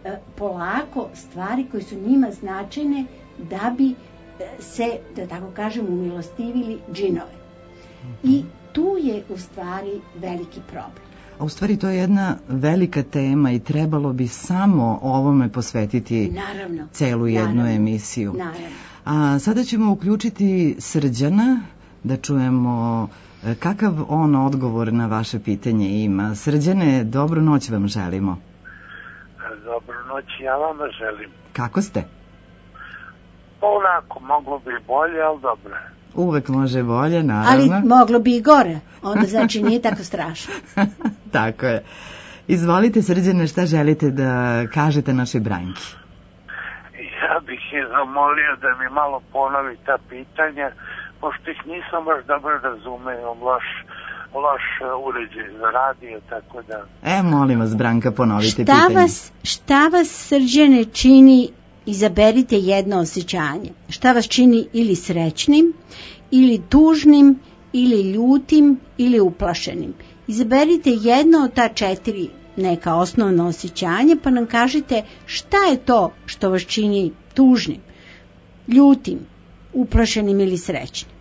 e, polako stvari koje su njima značajne da bi e, se, da tako kažem, umilostivili džinove. I tu je u stvari veliki problem. A u stvari to je jedna velika tema i trebalo bi samo ovome posvetiti Naravno, celu jednu naravno, emisiju. Naravno. A sada ćemo uključiti Srđana da čujemo kakav on odgovor na vaše pitanje ima. Srđane, dobru noć vam želimo. Dobru noć, ja vama želim. Kako ste? Pa onako, moglo bi bolje, ali dobro. Uvek može bolje, naravno. Ali moglo bi i gore, onda znači nije tako strašno. Tako je. Izvolite, Srđane, šta želite da kažete našoj Branki? Ja bih je zamolio da mi malo ponovi ta pitanja, pošto ih nisam baš dobro razumeo, imam loš, loš uređaj za radio, tako da... E, molim vas, Branka, ponovite šta pitanje. Vas, šta vas, Srđane, čini, izaberite jedno osjećanje. Šta vas čini ili srećnim, ili tužnim, ili ljutim, ili uplašenim. Izaberite jedno od ta četiri neka osnovna osjećanja, pa nam kažite šta je to što vas čini tužnim, ljutim, uplašenim ili srećnim.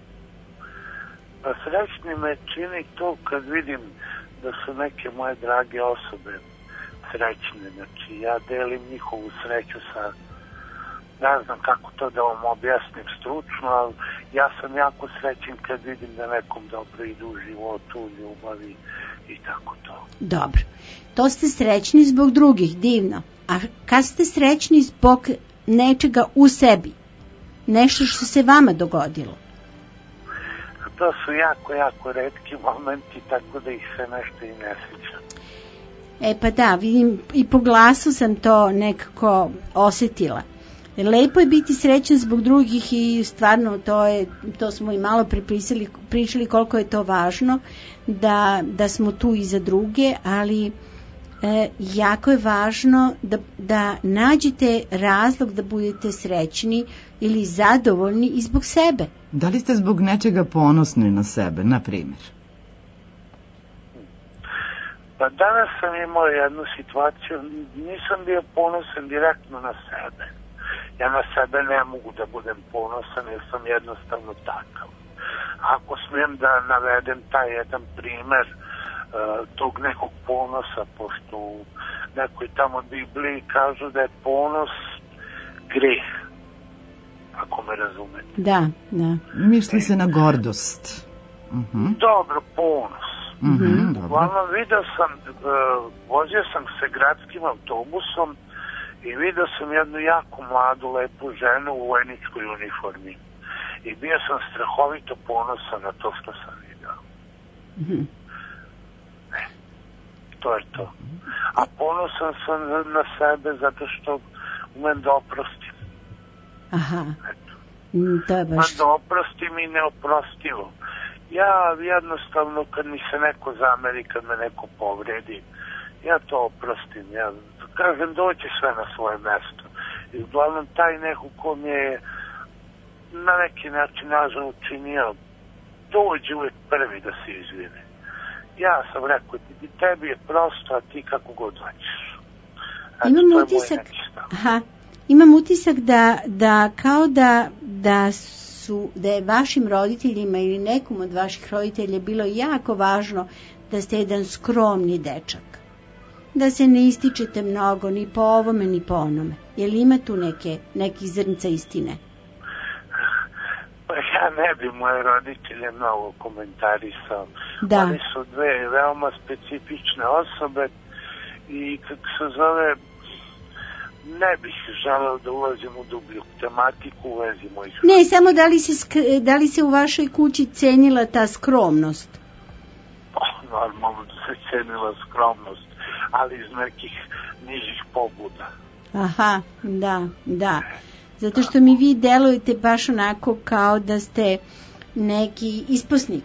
Pa srećnim me čini to kad vidim da su neke moje drage osobe srećne. Znači ja delim njihovu sreću sa, ne znam kako to da vam objasnim stručno, ali ja sam jako srećen kad vidim da nekom dobro ide u životu, ljubavi i tako to. Dobro. To ste srećni zbog drugih, divno. A kad ste srećni zbog nečega u sebi? Nešto što se vama dogodilo? To su jako, jako retki momenti, tako da ih se nešto i ne sjećam. E pa da, vidim, i po glasu sam to nekako osjetila. Lepo je biti srećan zbog drugih i stvarno to je, to smo i malo pripisali, pričali koliko je to važno da, da smo tu i za druge, ali e, jako je važno da, da nađete razlog da budete srećni ili zadovoljni i zbog sebe. Da li ste zbog nečega ponosni na sebe, na primjer? Pa danas sam imao jednu situaciju, nisam bio ponosan direktno na sebe. Ja na sebe ne mogu da budem ponosan jer sam jednostavno takav. Ako smijem da navedem taj jedan primer uh, tog nekog ponosa, pošto u nekoj tamo Bibliji kažu da je ponos greh, ako me razumete. Da, da. Misli se na gordost. Uh-huh. Dobro, ponos. Uh-huh, dobro. Uglavnom vidio sam, uh, vozio sam se gradskim autobusom i vidio sam jednu jako mladu, lepu ženu u vojničkoj uniformi. I bio sam strahovito ponosan na to što sam vidio. Mm-hmm. Ne, to je to. A ponosan sam na sebe zato što umem da oprostim. Aha. Eto. Mm, to je baš... Umem da oprostim i neoprostivo. Ja jednostavno kad mi se neko zameri, kad me neko povredi, ja to oprostim. Ja kažem, doći sve na svoje mesto. I uglavnom taj neko ko mi je na neki način nažal učinio, dođe uvijek prvi da se izvine. Ja sam rekao, tebi je prosto, a ti kako god hoćeš. Imam utisak, aha, imam utisak da, da kao da, da su, da je vašim roditeljima ili nekom od vaših roditelja bilo jako važno da ste jedan skromni dečak. Da se ne ističete mnogo ni po ovome ni po onome. Je li ima tu neke, neki zrnca istine? Pa ja ne bi moje roditelje mnogo komentarisao. Da. Oni su dve veoma specifične osobe i kako se zove, ne bih želeo da ulazim u dublju tematiku u vezi mojih. Ne, samo da li se, da li se u vašoj kući cenila ta skromnost? Oh, normalno da se cenila skromnost, ali iz nekih nižih pobuda. Aha, da, da. Zato što mi vi delujete baš onako kao da ste neki isposnik.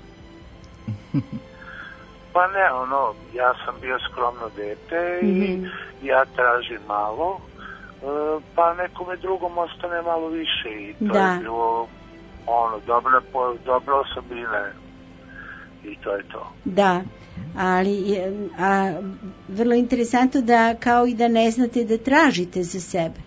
Pa ne, ono, ja sam bio skromno dete i mm-hmm. ja tražim malo, pa nekome drugom ostane malo više i to da. je bilo ono, dobra, dobra osobina i to je to. Da, ali a, vrlo interesantno da kao i da ne znate da tražite za sebe.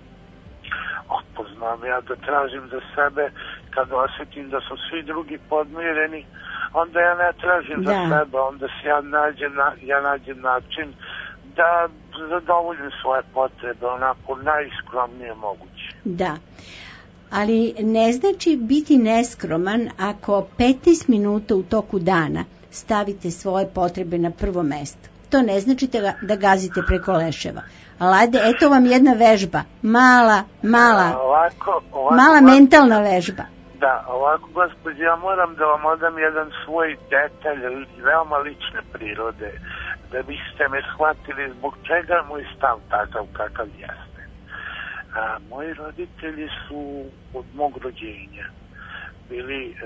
Ako znam ja da tražim za sebe, kad osjetim da su svi drugi podmireni, onda ja ne tražim da. za sebe, onda se ja nađem, na, ja nađem način da zadovoljim svoje potrebe onako najskromnije moguće. Da, ali ne znači biti neskroman ako petnaest minuta u toku dana stavite svoje potrebe na prvo mesto. To ne znači da, da gazite preko leševa. Ali ajde, eto vam jedna vežba, mala, mala, A, ovako, ovako, mala ovako, mentalna vežba. Da, ovako, gospođe, ja moram da vam odam jedan svoj detalj, veoma lične prirode, da biste me shvatili zbog čega moj stav takav kakav jeste. A, moji roditelji su od mog rođenja bili e,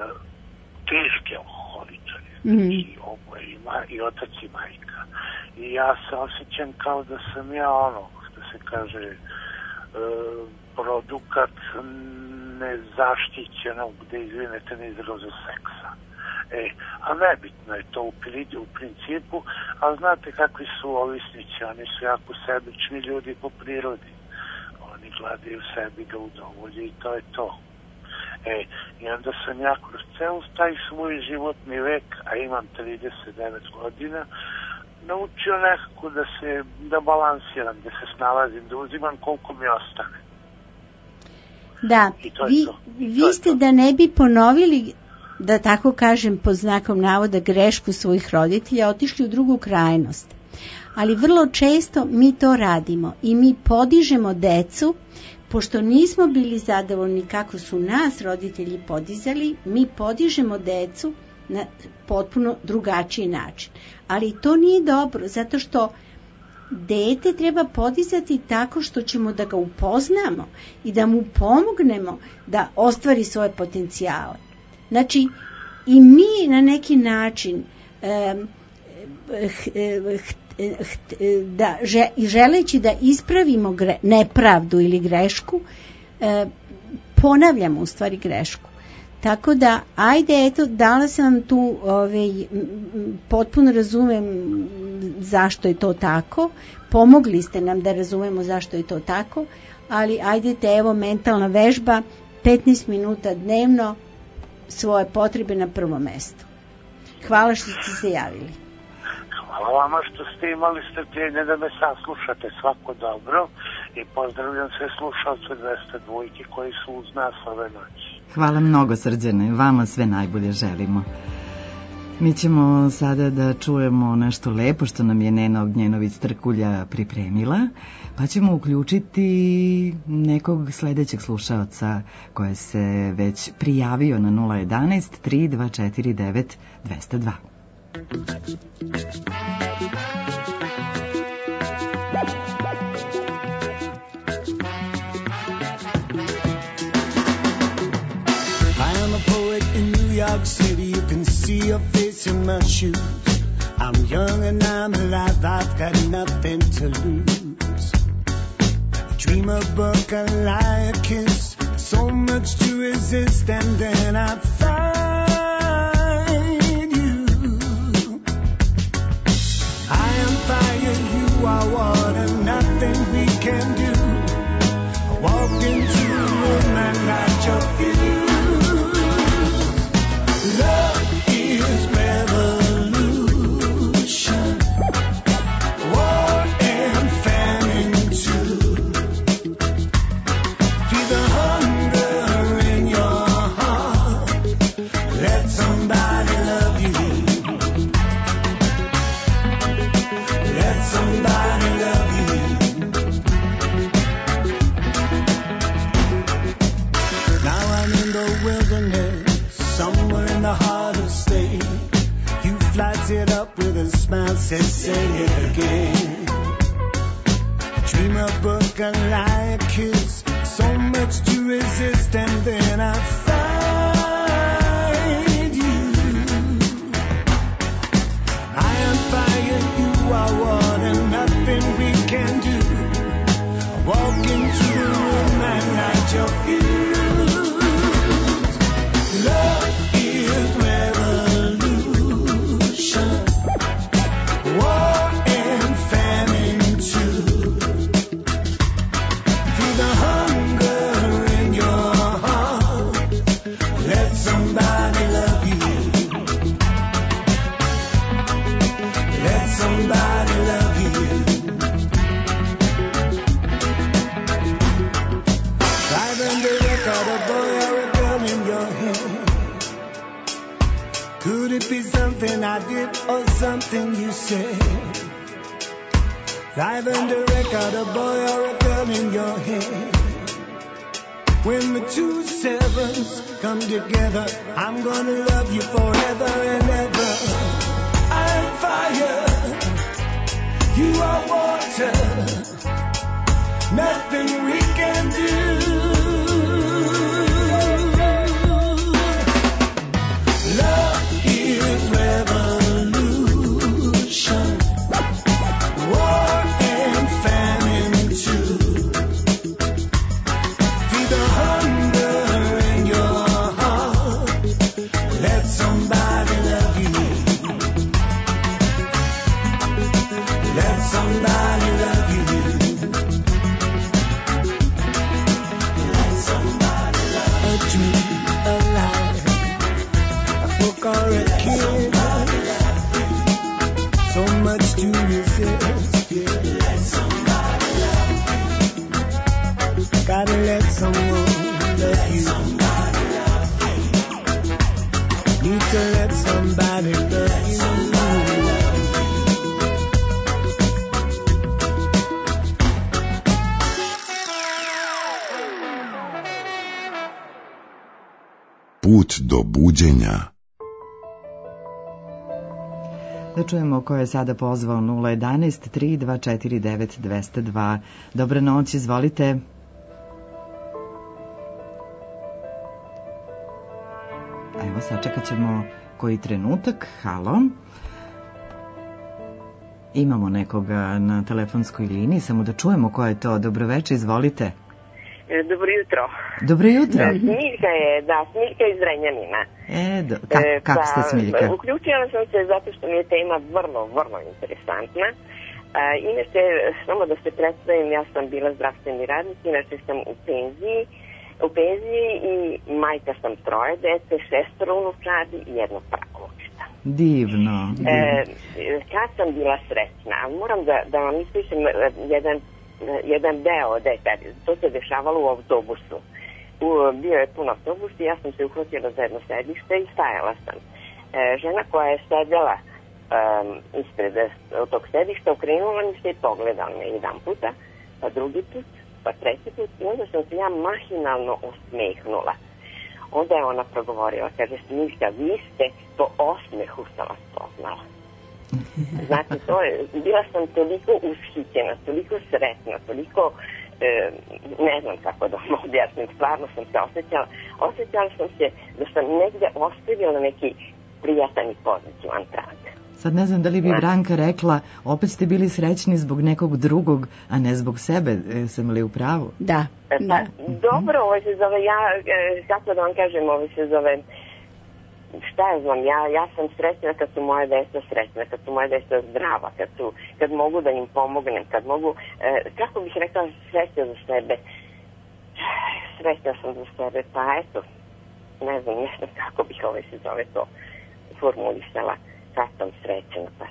teški alkoholičari, Mm-hmm. i oboje, i, ma, i otac i majka. I ja se osjećam kao da sam ja ono, što se kaže, e, produkat nezaštićenog, gde izvinete na izrazu seksa. E, a nebitno je to u, u principu, a znate kakvi su ovisnici, oni su jako sebični ljudi po prirodi. Oni gledaju sebi da udovolje i to je to. E, i onda sam ja kroz ceo taj svoj životni vek, a imam trideset devet godina, naučio nekako da se, da balansiram, da se snalazim, da uzimam koliko mi ostane. Da, vi, vi ste da ne bi ponovili, da tako kažem pod znakom navoda, grešku svojih roditelja, otišli u drugu krajnost. Ali vrlo često mi to radimo i mi podižemo decu, pošto nismo bili zadovoljni kako su nas roditelji podizali, mi podižemo decu na potpuno drugačiji način. Ali to nije dobro, zato što dete treba podizati tako što ćemo da ga upoznamo i da mu pomognemo da ostvari svoje potencijale. Znači, i mi na neki način eh, eh, da želeći da ispravimo gre, nepravdu ili grešku, eh, ponavljamo u stvari grešku. Tako da, ajde, eto, dala sam vam tu, ovaj, potpuno razumem zašto je to tako, pomogli ste nam da razumemo zašto je to tako, ali ajdete, evo, mentalna vežba, petnaest minuta dnevno, svoje potrebe na prvo mesto. Hvala što ste se javili. Hvala vama što ste imali strpljenje da me saslušate, svako dobro, i pozdravljam sve slušalce dvesta dva koji su uz nas ove noći. Hvala mnogo, Srđane, vama sve najbolje želimo. Mi ćemo sada da čujemo nešto lepo što nam je Nena Ognjenović Trkulja pripremila, pa ćemo uključiti nekog sledećeg slušaoca koje se već prijavio na nula jedanaest tri dva četiri devet dva zero dva. New York City, you can see your face in my shoes. I'm young and I'm alive, I've got nothing to lose. I dream a book, I lie, a kiss, so much to resist, and then I find you. I am fire, you are water, nothing we can do. I walk into the room and light your view. Love is revolution, war and famine too. Feel the hunger in your heart. Let somebody love you. Let somebody love you. Now I'm in the wilderness, somewhere in the heart of state. You flights it up with a smile, says say it again. Dream a book, a lie, a kiss, so much to resist, and then I find you. I am fire, you are water, nothing we can do. I walk into the room and light your fuse. Love is revolution. Live and direct, got a boy or a girl in your head. When the two sevens come together, I'm gonna love you forever and ever. I'm fire, you are water, nothing we can do. Love is revolution, war and famine too. Feed the hunger in your heart, let somebody love you. Let somebody love you. Let somebody love you. A dream, a life, a book or a kid. So much to resist. Yeah. Let somebody love you. Gotta let someone love you. Somebody love you. Need to let somebody love you. Somebody love you. Put do buđenja. Da čujemo ko je sada pozvao nula jedanaest tri dva četiri devet dva zero dva. Dobra noć, izvolite. Evo, sačekat ćemo koji trenutak. Halo. Imamo nekoga na telefonskoj liniji, samo da čujemo ko je to. Dobroveče, izvolite. Dobro jutro. Dobro jutro. Smiljka je, da, Smiljka iz Zrenjanina. E, do, ka, kako ste, Smiljka? Uključila sam se zato što mi je tema vrlo, vrlo interesantna. E, inače, samo da se predstavim, ja sam bila zdravstveni radnik, inače sam u penziji, u penziji i majka sam troje dece, šestoro unučadi i jedno praunučeta. Divno. divno. E, kad sam bila srećna, moram da, da vam ispričam jedan jedan deo detalj, to se dešavalo u autobusu. U, bio je pun autobus i ja sam se uhvatila za jedno sedište i stajala sam. E, žena koja je sedela um, ispred tog sedišta okrenula mi se i pogledala me jedan puta, pa drugi put, pa treći put i onda sam se ja mahinalno osmehnula. Onda je ona progovorila, kaže, Smiljka, vi ste po osmehu sam vas poznala. Znači, to je, bila sam toliko ushićena, toliko sretna, toliko, e, ne znam kako da vam objasnim, stvarno sam se osjećala, osjećala sam se da sam negde ostavila neki prijatan i pozitivan trag. Sad ne znam da li bi Branka rekla, opet ste bili srećni zbog nekog drugog, a ne zbog sebe, sam li u pravu? Da. Pa, da. Dobro, ovo se zove, ja, kako da vam kažem, ovo se zove, šta ja znam, ja, ja sam srećna kad su moje deca srećna, kad su moje deca zdrava, kad, su, kad mogu da im pomognem, kad mogu, e, kako bih rekla, srećna za sebe. Srećna sam za sebe, pa eto, ne znam, ne znam kako bih ove se zove to formulisala, kad sam srećna, pa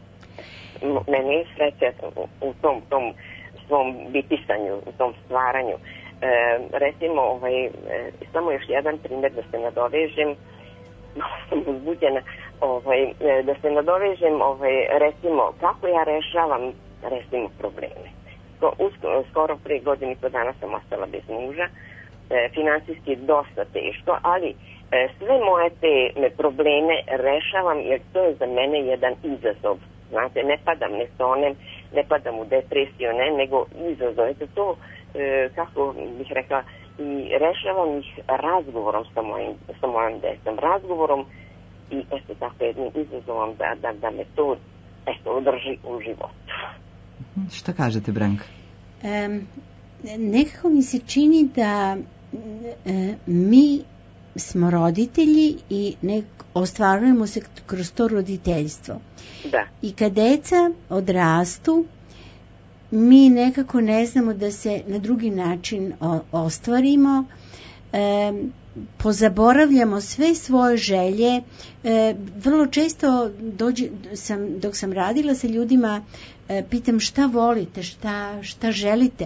meni je sreća u, u tom, tom svom bitisanju, u tom stvaranju. E, recimo, ovaj, e, samo još jedan primjer da se nadovežem, malo sam uzbuđena, ovaj, da se nadovežem, ovaj, recimo, kako ja rešavam, recimo, probleme. Skoro prije godine i po dana sam ostala bez muža, e, finansijski dosta teško, ali e, sve moje te probleme rešavam jer to je za mene jedan izazov. Znate, ne padam, ne tonem, ne padam u depresiju, ne, nego izazov. Eto to, e, kako bih rekla, i rešavam ih razgovorom sa mojim, sa mojim decom, razgovorom i eto tako jednim izazovom da, da, da me to eto, održi u životu. Šta kažete, Branka? Um, nekako mi se čini da e, mi smo roditelji i nek ostvarujemo se kroz to roditeljstvo. Da. I kad deca odrastu, mi nekako ne znamo da se na drugi način ostvarimo, e, pozaboravljamo sve svoje želje. E, vrlo često dođe, sam, dok sam radila sa ljudima, e, pitam šta volite, šta, šta želite, e,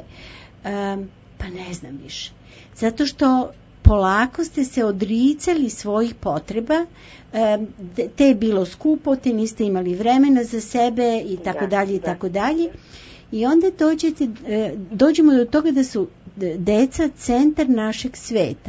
pa ne znam više. Zato što polako ste se odricali svojih potreba, e, te je bilo skupo, te niste imali vremena za sebe i tako dalje i tako dalje. I onda dođete, dođemo do toga da su deca centar našeg sveta.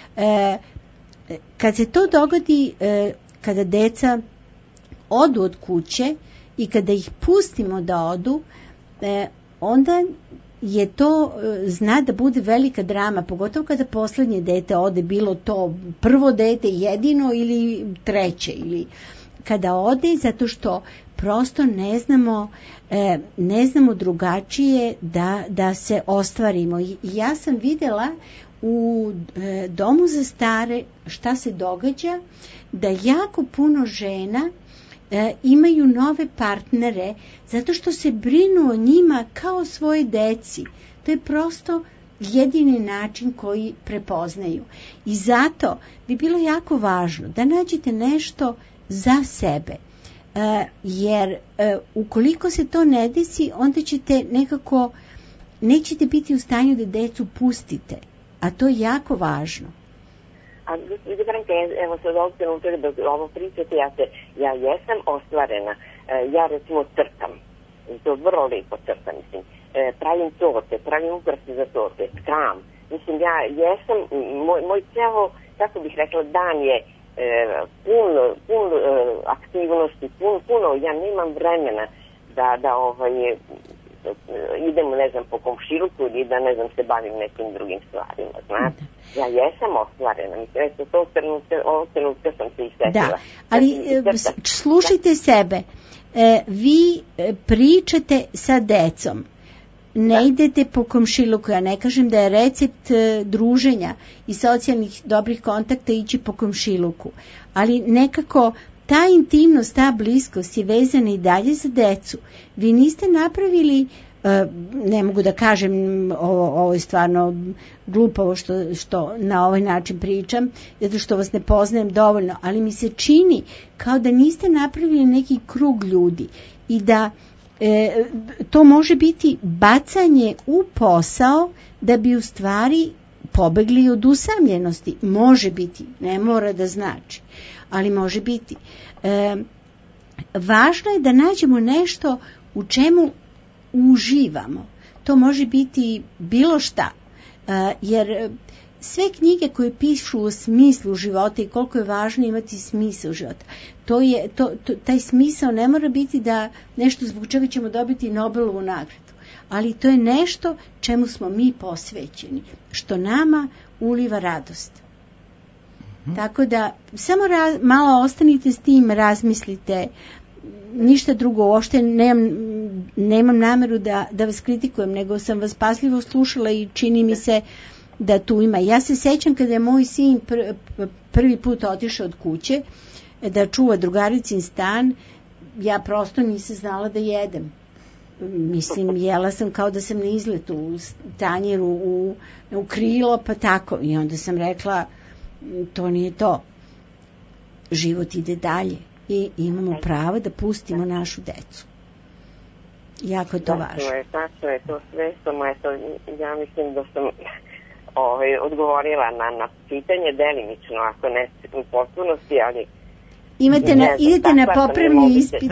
Kad se to dogodi, kada deca odu od kuće i kada ih pustimo da odu, onda je to, zna da bude velika drama, pogotovo kada poslednje dete ode, bilo to prvo dete jedino ili treće, ili kada ode, zato što prosto ne znamo, ne znamo drugačije da, da se ostvarimo. I ja sam videla u domu za stare šta se događa, da jako puno žena E, imaju nove partnere zato što se brinu o njima kao svoje deci. To je prosto jedini način koji prepoznaju. I zato bi bilo jako važno da nađete nešto za sebe. E, jer e, ukoliko se to ne desi, onda ćete nekako, nećete biti u stanju da decu pustite. A to je jako važno. A vidi Branka, evo sad ovog trenutka dok ovo pričate, ja, se, ja jesam ostvarena, ja recimo crtam, i to vrlo lijepo crtam, mislim, pravim torte, pravim ukrase za torte, tkam, mislim, ja jesam, moj, moj ceo, kako bih rekla, dan je e, pun, pun e, aktivnosti, pun, puno, ja nemam vremena da, da ovaj, idem, ne znam, po komšiluku ili da, ne znam, se bavim nekim drugim stvarima, znate. Ja jesam ostvarena, mislim, eto, to trenutka, ovog trenutka sam se isetila. Da, ali ja slušajte sebe, e, vi pričate sa decom, ne da. idete po komšiluku, ja ne kažem da je recept e, druženja i socijalnih dobrih kontakta ići po komšiluku, ali nekako ta intimnost, ta bliskost je vezana i dalje za decu. Vi niste napravili, ne mogu da kažem, ovo, ovo je stvarno glupavo što, što na ovaj način pričam, zato što vas ne poznajem dovoljno, ali mi se čini kao da niste napravili neki krug ljudi i da e, to može biti bacanje u posao da bi u stvari pobegli od usamljenosti. Može biti, ne mora da znači, ali može biti. E, važno je da nađemo nešto u čemu uživamo. To može biti bilo šta. E, jer sve knjige koje pišu o smislu života i koliko je važno imati smisao života, to je, to, to, taj smisao ne mora biti da nešto zbog čega ćemo dobiti Nobelovu nagradu. Ali to je nešto čemu smo mi posvećeni, što nama uliva radost. Mm-hmm. Tako da samo raz, malo ostanite s tim, razmislite, ništa drugo, uopšte nemam, nemam nameru da, da vas kritikujem, nego sam vas pažljivo slušala i čini mi se da tu ima. Ja se sećam kada je moj sin pr, prvi put otišao od kuće da čuva drugaricin stan, ja prosto nisam znala da jedem. Mislim, jela sam kao da sam na izletu u tanjeru, u, u krilo, pa tako. I onda sam rekla, to nije to. Život ide dalje i imamo pravo da pustimo našu decu. Jako je to važno. Tačno je, tačno je to sve, samo eto, ja mislim da sam ovaj, odgovorila na, na pitanje delimično, ako ne u potpunosti, ali Imate na, idete na popravni ispit.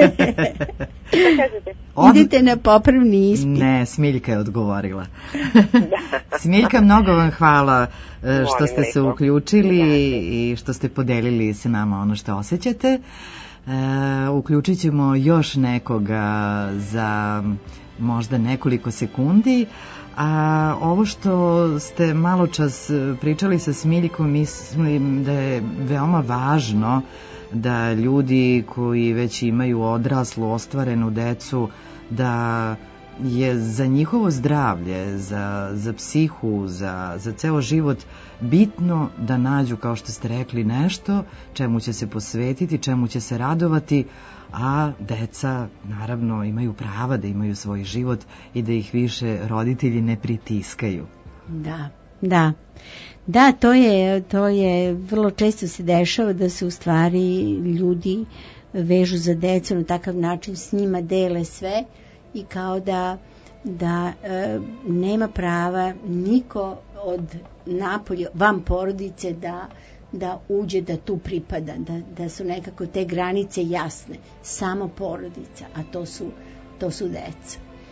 On... Idete na popravni ispit. Ne, Smiljka je odgovorila. Smiljka, mnogo vam hvala što ste se uključili i što ste podelili sa nama ono što osjećate. E, uključit ćemo još nekoga za možda nekoliko sekundi. A ovo što ste malo čas pričali sa Smiljkom, mislim da je veoma važno da ljudi koji već imaju odraslu, ostvarenu decu, da je za njihovo zdravlje, za, za psihu, za, za ceo život bitno da nađu, kao što ste rekli, nešto čemu će se posvetiti, čemu će se radovati, a deca naravno imaju prava da imaju svoj život i da ih više roditelji ne pritiskaju. Da, da. Da, to je, to je vrlo često se dešava da se u stvari ljudi vežu za decu na takav način, s njima dele sve i kao da, da e, nema prava niko od napolja, van porodice da da uđe, da tu pripada, da, da su nekako te granice jasne, samo porodica, a to su, to su deca.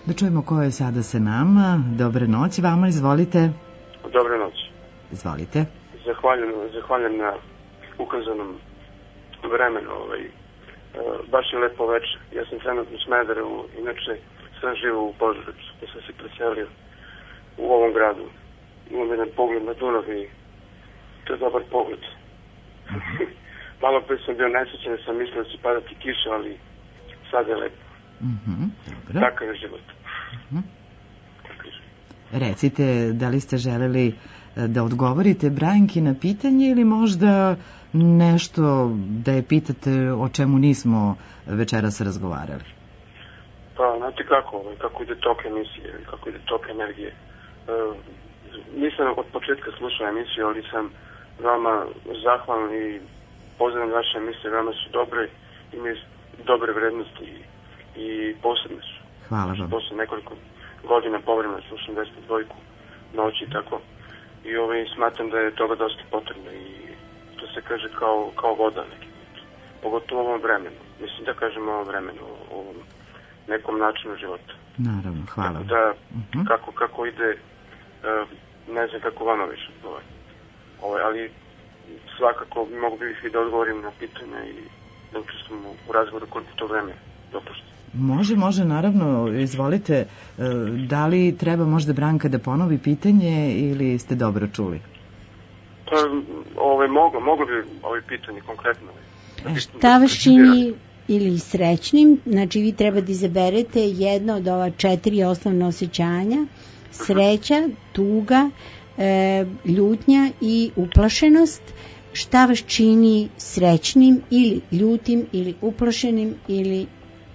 Da čujemo ko je sada sa nama. Dobre noći vama, izvolite. Dobre noći. Izvolite. Zahvaljujem, zahvaljujem na ukazanom vremenu. Ovaj, baš je lepo večer. Ja sam trenutno u Smederevu, inače sam živo u Požarevcu, da sam se preselio u ovom gradu. Imam jedan pogled na Dunav i to je dobar pogled. Malo pre sam bio nesrećen, da sam mislio da će padati kiša, ali sad je lepo. Mm-hmm, dobro. Takav je život. Mm-hmm. Takav je život. Recite, da li ste želeli da odgovorite Branki na pitanje ili možda nešto da je pitate o čemu nismo večeras razgovarali? Pa, znate kako, kako ide tok emisije, kako ide tok energije. E, nisam od početka slušao emisiju, ali sam vama zahvalan i pozdravljam vaše emisije, vama su dobre, imaju dobre vrednosti i, i posebne su. Hvala vam. Posle nekoliko godina povremeno slušam deset dvojku noći i tako. I ovaj, smatram da je toga dosta potrebno i to se kaže kao, kao voda neki put. Pogotovo u ovom vremenu. Mislim da kažem u ovom vremenu, u ovom nekom načinu života. Naravno, hvala. Tako da, uh-huh. kako, kako ide, uh, ne znam kako vama više odgovori. Ovaj, ali svakako mogu bih i da odgovorim na pitanje i da učestvujem u razgovoru koliko to vreme dopušta. Može, može, naravno, izvolite. Da li treba možda Branka da ponovi pitanje ili ste dobro čuli? Pa, ove, moglo, moglo bi ovo pitanje konkretno. A šta vas čini ili srećnim? Znači, vi treba da izaberete jedno od ova četiri osnovna osjećanja: sreća, tuga, e, ljutnja i uplašenost. Šta vas čini srećnim ili ljutim ili uplašenim ili...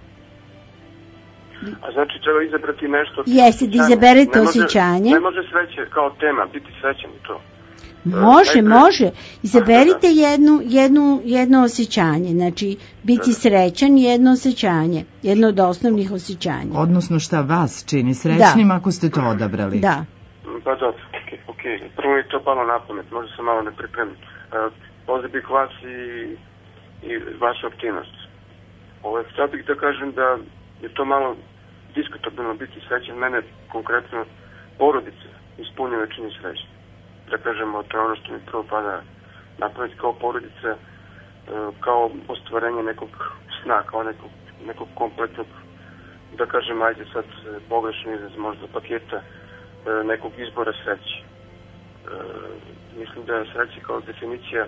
A znači treba izabrati nešto... Jeste, da izaberete ne osjećanje. Ne može sreće kao tema, biti srećan i to. Može, e, može. Izaberite jednu, jednu, jedno osjećanje. Znači, biti da. Srećan je jedno osjećanje. Jedno od osnovnih osjećanja. Odnosno šta vas čini srećnim da. Ako ste to odabrali. Da. Pa dobro, okej, okay, okej. Okay. Prvo je to palo na pamet, možda sam malo ne pripremim. Uh, Pozdrav bih vas i, i vašu aktivnost. Ovo, htio bih da kažem da je to malo diskutabilno biti srećan. Mene konkretno porodica ispunjava čini srećan. Da kažemo, to je ono što mi prvo pada napraviti kao porodica, kao ostvarenje nekog sna, kao nekog, nekog kompletnog, da kažem, ajde sad pogrešno izraz možda paketa nekog izbora sreće. Mislim da je sreća kao definicija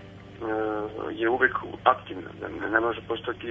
je uvek aktivna, ne, ne može postati,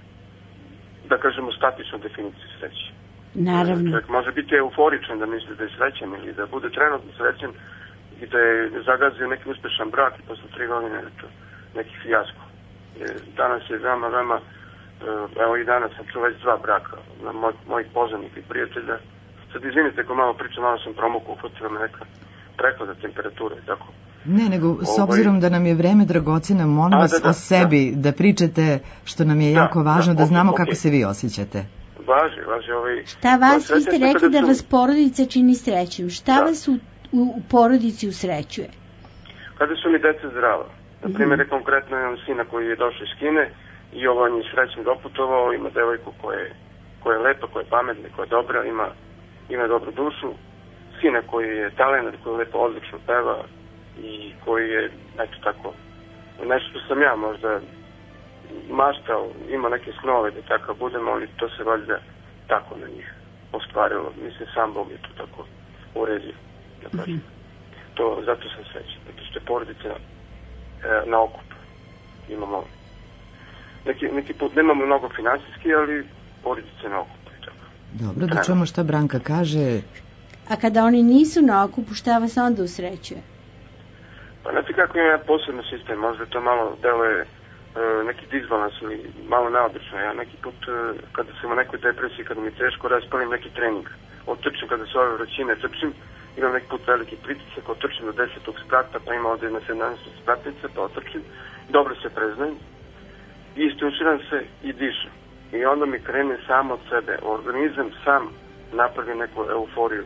da kažemo, statičnu definiciju sreće. Naravno. Čovjek može biti euforičan da misli da je srećan ili da bude trenutno srećan i da je zagazio neki uspešan brak i posle tri godine to neki fijasko. Danas je veoma, veoma, evo i danas sam čuo već dva braka na moj, mojih poznanika i prijatelja. Sad izvinite ako malo pričam, malo sam promukao, uhvatila me neka preklada temperatura i tako. Ne, nego s obzirom da nam je vreme dragoceno, molim vas da, da, o sebi da. da pričate što nam je da, jako važno, da, da znamo okay, kako okay. se vi osjećate. Važi, važi ovaj... Šta vas, vi ste rekli da vas porodica čini srećom, šta da. vas u, u, u porodici usrećuje? Kada su mi deca zdrava. Na primjer, mm. konkretno imam sina koji je došao iz Kine i ovo on je srećno doputovao, ima devojku koja je, koja je lepa, koja je pametna, koja je dobra, ima, ima dobru dušu, sina koji je talent, koji je lepo odlično peva i koji je, eto tako, nešto što sam ja možda maštao, ima neke snove da takav budemo, ali to se valjda tako na njih ostvarilo. Mislim, sam Bog je to tako uredio. Da kažem. To, zato sam srećan, zato što je porodica e, na okup. Imamo neki, neki put, nemamo mnogo finansijski, ali porodice na okup. Tako. Dobro, da čujemo šta Branka kaže. A kada oni nisu na okupu, šta vas onda usrećuje? Pa znate kako ima posebno sistem, možda to malo deluje uh, neki disbalans ili malo neobično. Ja neki put uh, kada sam u nekoj depresiji, kada mi teško, raspalim neki trening. Otrčim kada se ove vrućine trčim, imam neki put veliki pritisak, otrčim do desetog sprata, pa ima ovdje na sedamnaestog spratnice, pa otrčim, dobro se preznajem, istuširam se i dišem. I onda mi krene samo od sebe, organizam sam napravi neku euforiju.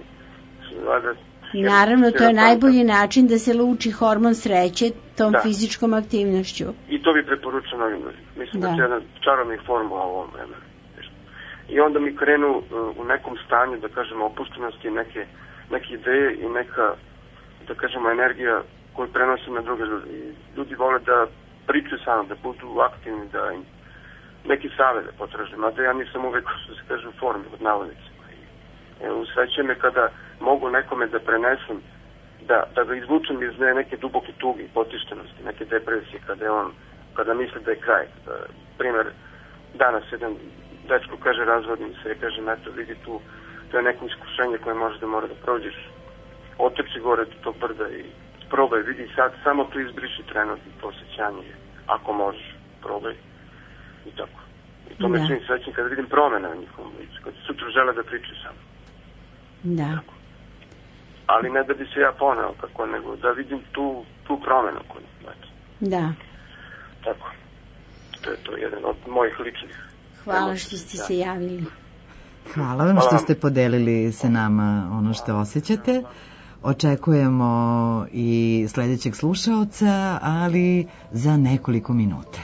Naravno, to je najbolji način da se luči hormon sreće tom da. fizičkom aktivnošću. I to bi preporučio novim ljudima. Mislim da, da je jedna čarovnih formula u ovom vremenu. i onda mi krenu uh, u nekom stanju, da kažemo, opuštenosti, neke, neke ideje i neka, da kažemo, energija koju prenosim na druge ljudi. I ljudi vole da pričaju sa mnom, da budu aktivni, da im neki savjet da potražim, a da ja nisam uvek, što se kaže, u formi, od navodnicima. I evo, usreće me kada mogu nekome da prenesem, da, da ga izvučem iz neke duboke tuge, potištenosti, neke depresije, kada je on, kada misli da je kraj. Da, primer, danas jedan dečko kaže, razvodnim se, kaže, eto, vidi tu, to je neko iskušenje koje možeš da mora da prođeš. Oteči gore do tog brda i probaj, vidi sad, samo tu izbriši trenutno to osjećanje, ako možeš, probaj. I tako. I to me Da. čini srećnim kada vidim promjena na njihovom licu, kad sutra žele da pričaju sa mnom. Da. Tako. Ali ne da bi se ja poneo kako, nego da vidim tu, tu promjenu kod njih. Znači. Da. Tako. To je to jedan od mojih ličnih. Hvala emocija. što ste Da. se javili. Hvala vam Hvala što vam. ste podelili sa nama ono što osjećate. Očekujemo i sledećeg slušaoca, ali za nekoliko minuta.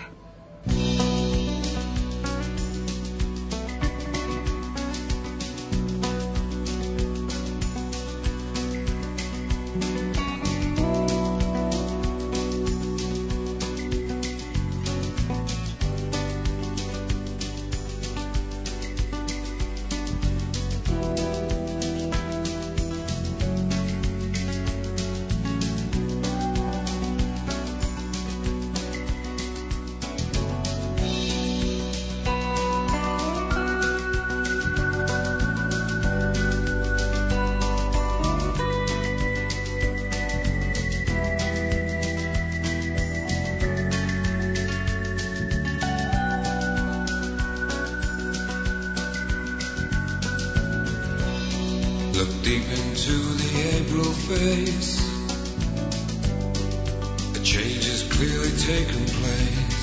Look deep into the April face. A change has clearly taken place.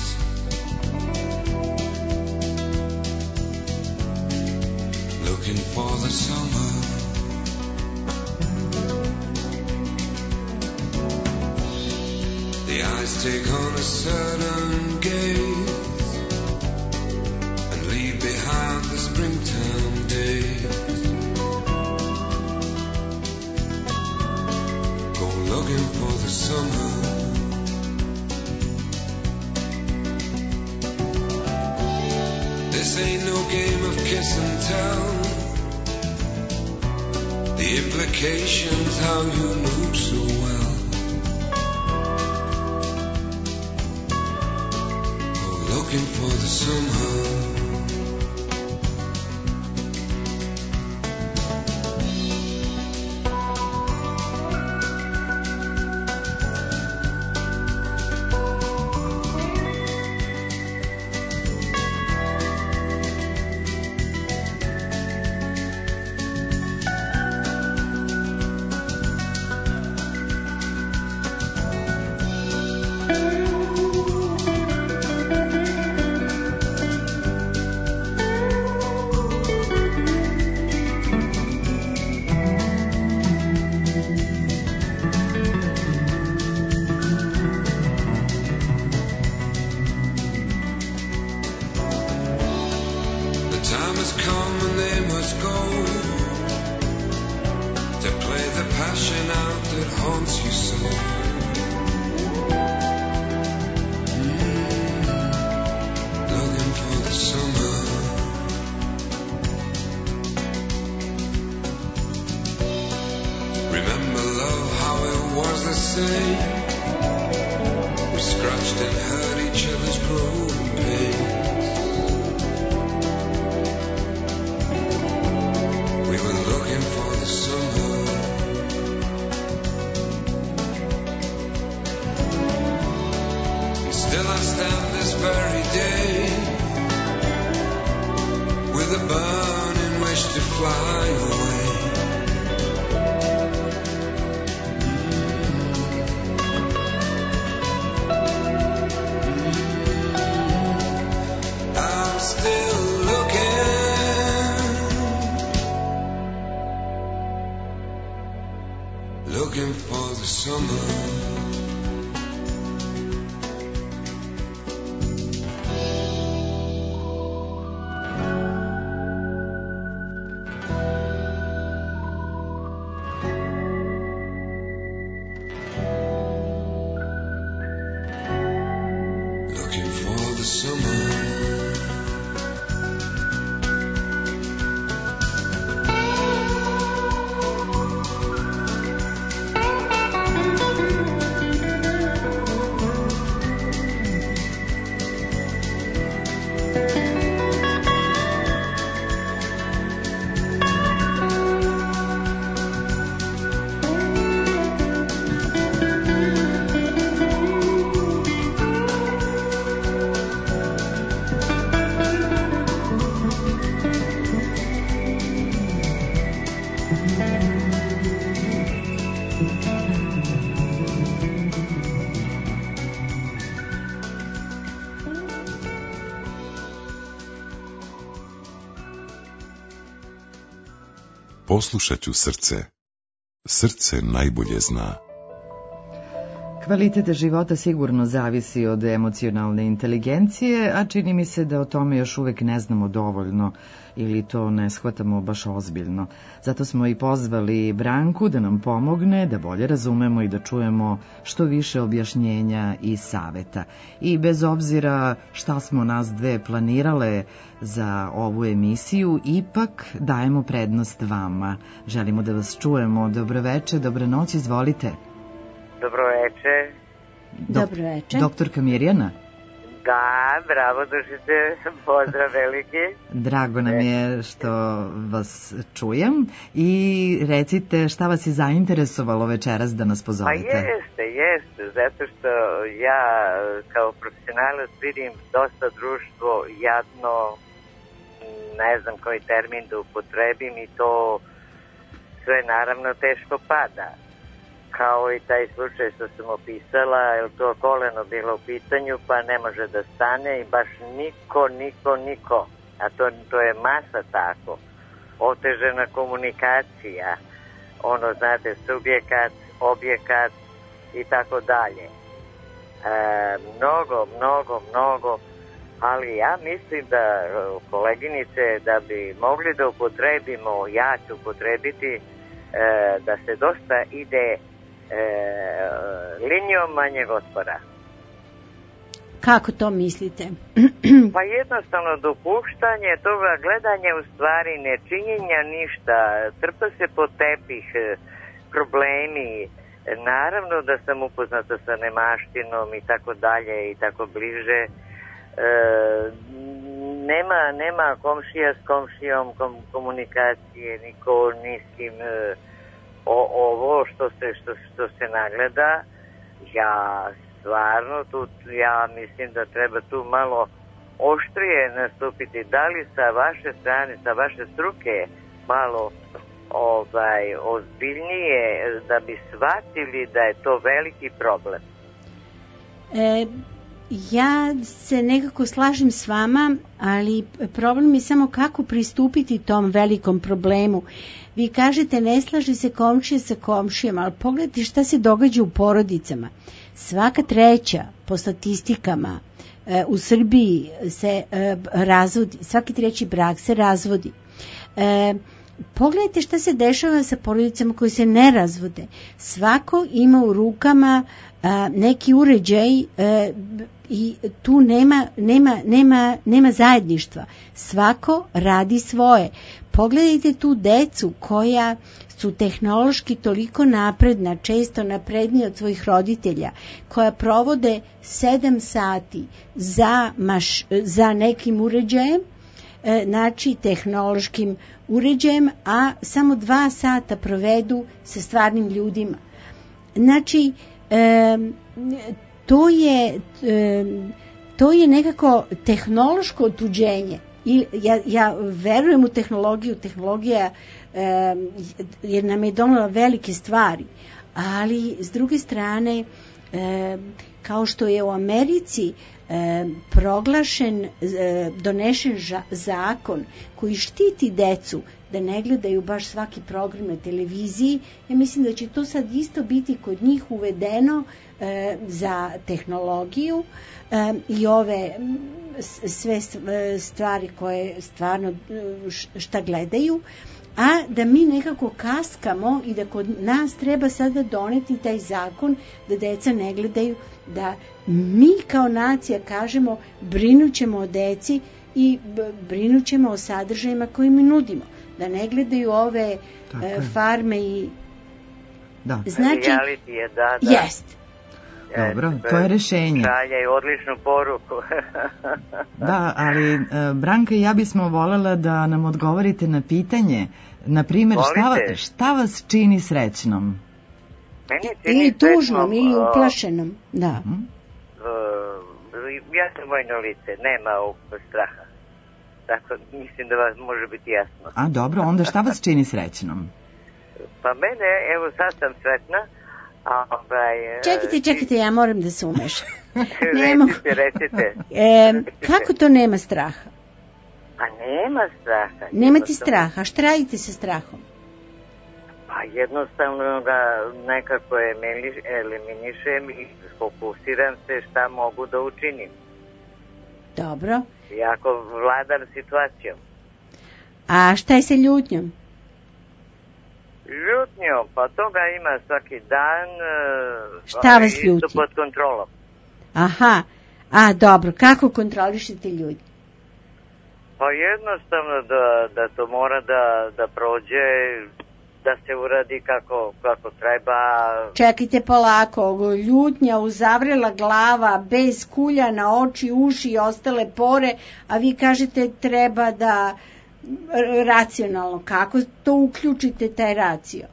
Looking for the summer. The eyes take on a certain gaze and leave behind the springtime days. Looking for the summer. This ain't no game of kiss and tell. The implications how you move so well. Oh, looking for the summer. Looking for the summer. summer. Poslušat ću srce. Srce najbolje zna. Kvalitet života sigurno zavisi od emocionalne inteligencije, a čini mi se da o tome još uvek ne znamo dovoljno ili to ne shvatamo baš ozbiljno. Zato smo i pozvali Branku da nam pomogne, da bolje razumemo i da čujemo što više objašnjenja i saveta. I bez obzira šta smo nas dve planirale za ovu emisiju, ipak dajemo prednost vama. Želimo da vas čujemo. Dobro veče, dobra noć, izvolite. Dobro veče. Dobro veče. Doktorka Mirjana? Da, bravo, dušice, pozdrav veliki. Drago nam je što vas čujem i recite šta vas je zainteresovalo večeras da nas pozovete. Pa jeste, jeste, zato što ja kao profesionalac vidim dosta društvo jadno, ne znam koji termin da upotrebim i to sve naravno teško pada. Kao i taj slučaj što sam opisala, je to koleno bilo u pitanju, pa ne može da stane i baš niko, niko, niko, a to, to je masa tako, otežena komunikacija, ono, znate, subjekat, objekat i tako dalje. E, mnogo, mnogo, mnogo, ali ja mislim da, koleginice, da bi mogli da upotrebimo, ja ću upotrebiti, e, da se dosta ide E, linijom manjeg otpora. Kako to mislite? Pa jednostavno dopuštanje toga gledanja u stvari nečinjenja ništa, trpa se po tepih problemi, naravno da sam upoznata sa nemaštinom i tako dalje i tako bliže, e, nema, nema komšija s komšijom kom, komunikacije, niko ni s kim. e, O, ovo što se, što, što se nagleda, ja stvarno tu, ja mislim da treba tu malo oštrije nastupiti, da li sa vaše strane, sa vaše struke malo ovaj, ozbiljnije da bi shvatili da je to veliki problem. E, ja se nekako slažem s vama, ali problem je samo kako pristupiti tom velikom problemu. Vi kažete ne slaži se komšija sa komšijama, ali pogledajte šta se događa u porodicama. Svaka treća po statistikama e, u Srbiji se e, razvodi, svaki treći brak se razvodi. E, pogledajte šta se dešava sa porodicama koji se ne razvode. Svako ima u rukama a, neki uređaj e, i tu nema, nema, nema, nema zajedništva. Svako radi svoje. Pogledajte tu decu koja su tehnološki toliko napredna, često naprednije od svojih roditelja, koja provode sedam sati za, maš, za nekim uređajem, e, znači tehnološkim uređajem, a samo dva sata provedu sa stvarnim ljudima. Znači, e, to je, e, to je nekako tehnološko otuđenje. I ja, ja verujem u tehnologiju, tehnologija e, jer nam je donela velike stvari, ali s druge strane, e, kao što je u Americi e, proglašen, e, donešen ža, zakon koji štiti decu da ne gledaju baš svaki program na televiziji, ja mislim da će to sad isto biti kod njih uvedeno e, za tehnologiju e, i ove sve stvari koje stvarno šta gledaju. a da mi nekako kaskamo i da kod nas treba sada doneti taj zakon da deca ne gledaju, da mi kao nacija kažemo brinućemo o deci i brinućemo o sadržajima koje mi nudimo, da ne gledaju ove e, farme i da. Znači, reality je, da, da. Jest. Dobro, to je rešenje. Šalja i odličnu poruku. Da, ali Branka i ja bismo voljela da nam odgovorite na pitanje, na primjer, šta, šta vas čini srećnom? Meni čini ili tužnom, srećnom, ili uplašenom, da. Uh, ja sam vojno lice, nema ovog straha. Tako, mislim da vas može biti jasno. A dobro, onda šta vas čini srećnom? Pa mene, evo sad sam sretna. Ovaj, čekajte, čekajte, ja moram da se umešam. recite, recite. E, kako to nema straha? Pa nema straha. Nemate straha, šta radite sa strahom? Pa jednostavno ga nekako eliminišem i fokusiram se šta mogu da učinim. Dobro. Jako vladam situacijom. A šta je sa ljutnjom? Ljutnjom, pa toga ima svaki dan. Šta vas ljuti? Isto pod kontrolom. Aha, a dobro, kako kontrolišete ljudi? Pa jednostavno da, da to mora da, da prođe, da se uradi kako, kako treba. Čekajte polako, ljutnja, uzavrela glava, bez kulja na oči, uši i ostale pore, a vi kažete treba da racionalno. Kako to uključite taj racio?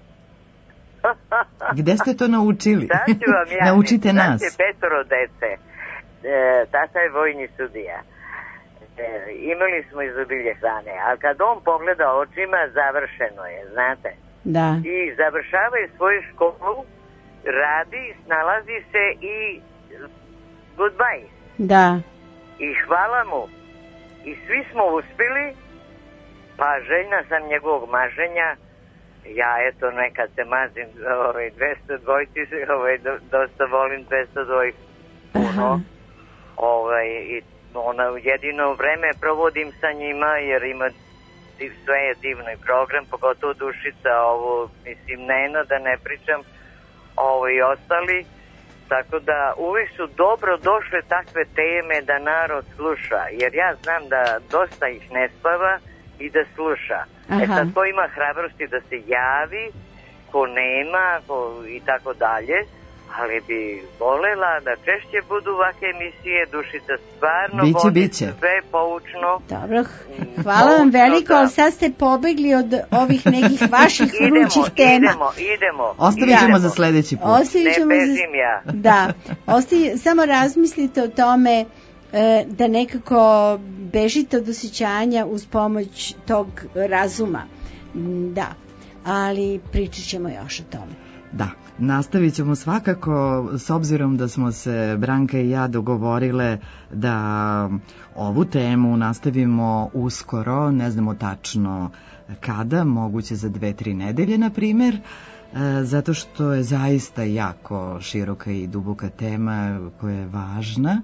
Gde ste to naučili? Ja, naučite nas. Znači, petoro dece. E, tata je vojni sudija. E, imali smo izobilje hrane, a kad on pogleda očima, završeno je, znate. Da. I završava je svoju školu, radi, snalazi se i goodbye. Da. I hvala mu. I svi smo uspeli, pa željna sam njegovog maženja. Ja eto nekad se mazim ovaj, dvesta dvojci, ovaj, dosta volim dvesta dvojci puno. Ovaj, i ona jedino vreme provodim sa njima jer ima sve je divni program, pogotovo Dušica, ovo mislim Nena, da ne pričam, ovo i ostali, tako da uvijek su dobro došle takve teme da narod sluša, jer ja znam da dosta ih ne spava i da sluša. Aha. E sad ko ima hrabrosti da se javi, ko nema, ko i tako dalje, ali bi volela da češće budu ovakve emisije. Dušica stvarno biće, vodi biće. sve poučno. Dobro, hvala vam veliko, ali sad ste pobegli od ovih nekih vaših vrućih tema. Idemo, idemo. Ostavit ćemo za sledeći put. Ostavit ćemo ne bežim za... ja. Da, ostavi, samo razmislite o tome e, da nekako bežite od osjećanja uz pomoć tog razuma. Da, ali pričat ćemo još o tome. Da, nastavit ćemo svakako, s obzirom da smo se Branka i ja dogovorile da ovu temu nastavimo uskoro, ne znamo tačno kada, moguće za dve, tri nedelje, na primjer, zato što je zaista jako široka i duboka tema koja je važna,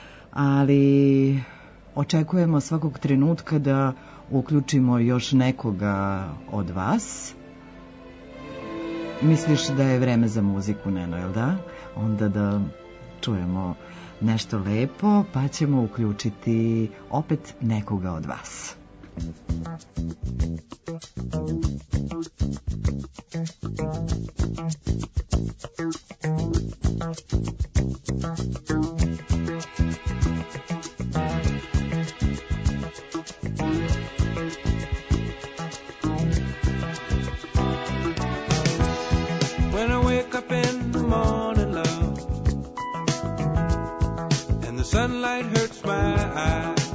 ali očekujemo svakog trenutka da uključimo još nekoga od vas. Misliš da je vreme za muziku, Neno, jel da? Onda da čujemo nešto lepo, pa ćemo uključiti opet nekoga od vas. When I wake up in the morning, love, and the sunlight hurts my eyes,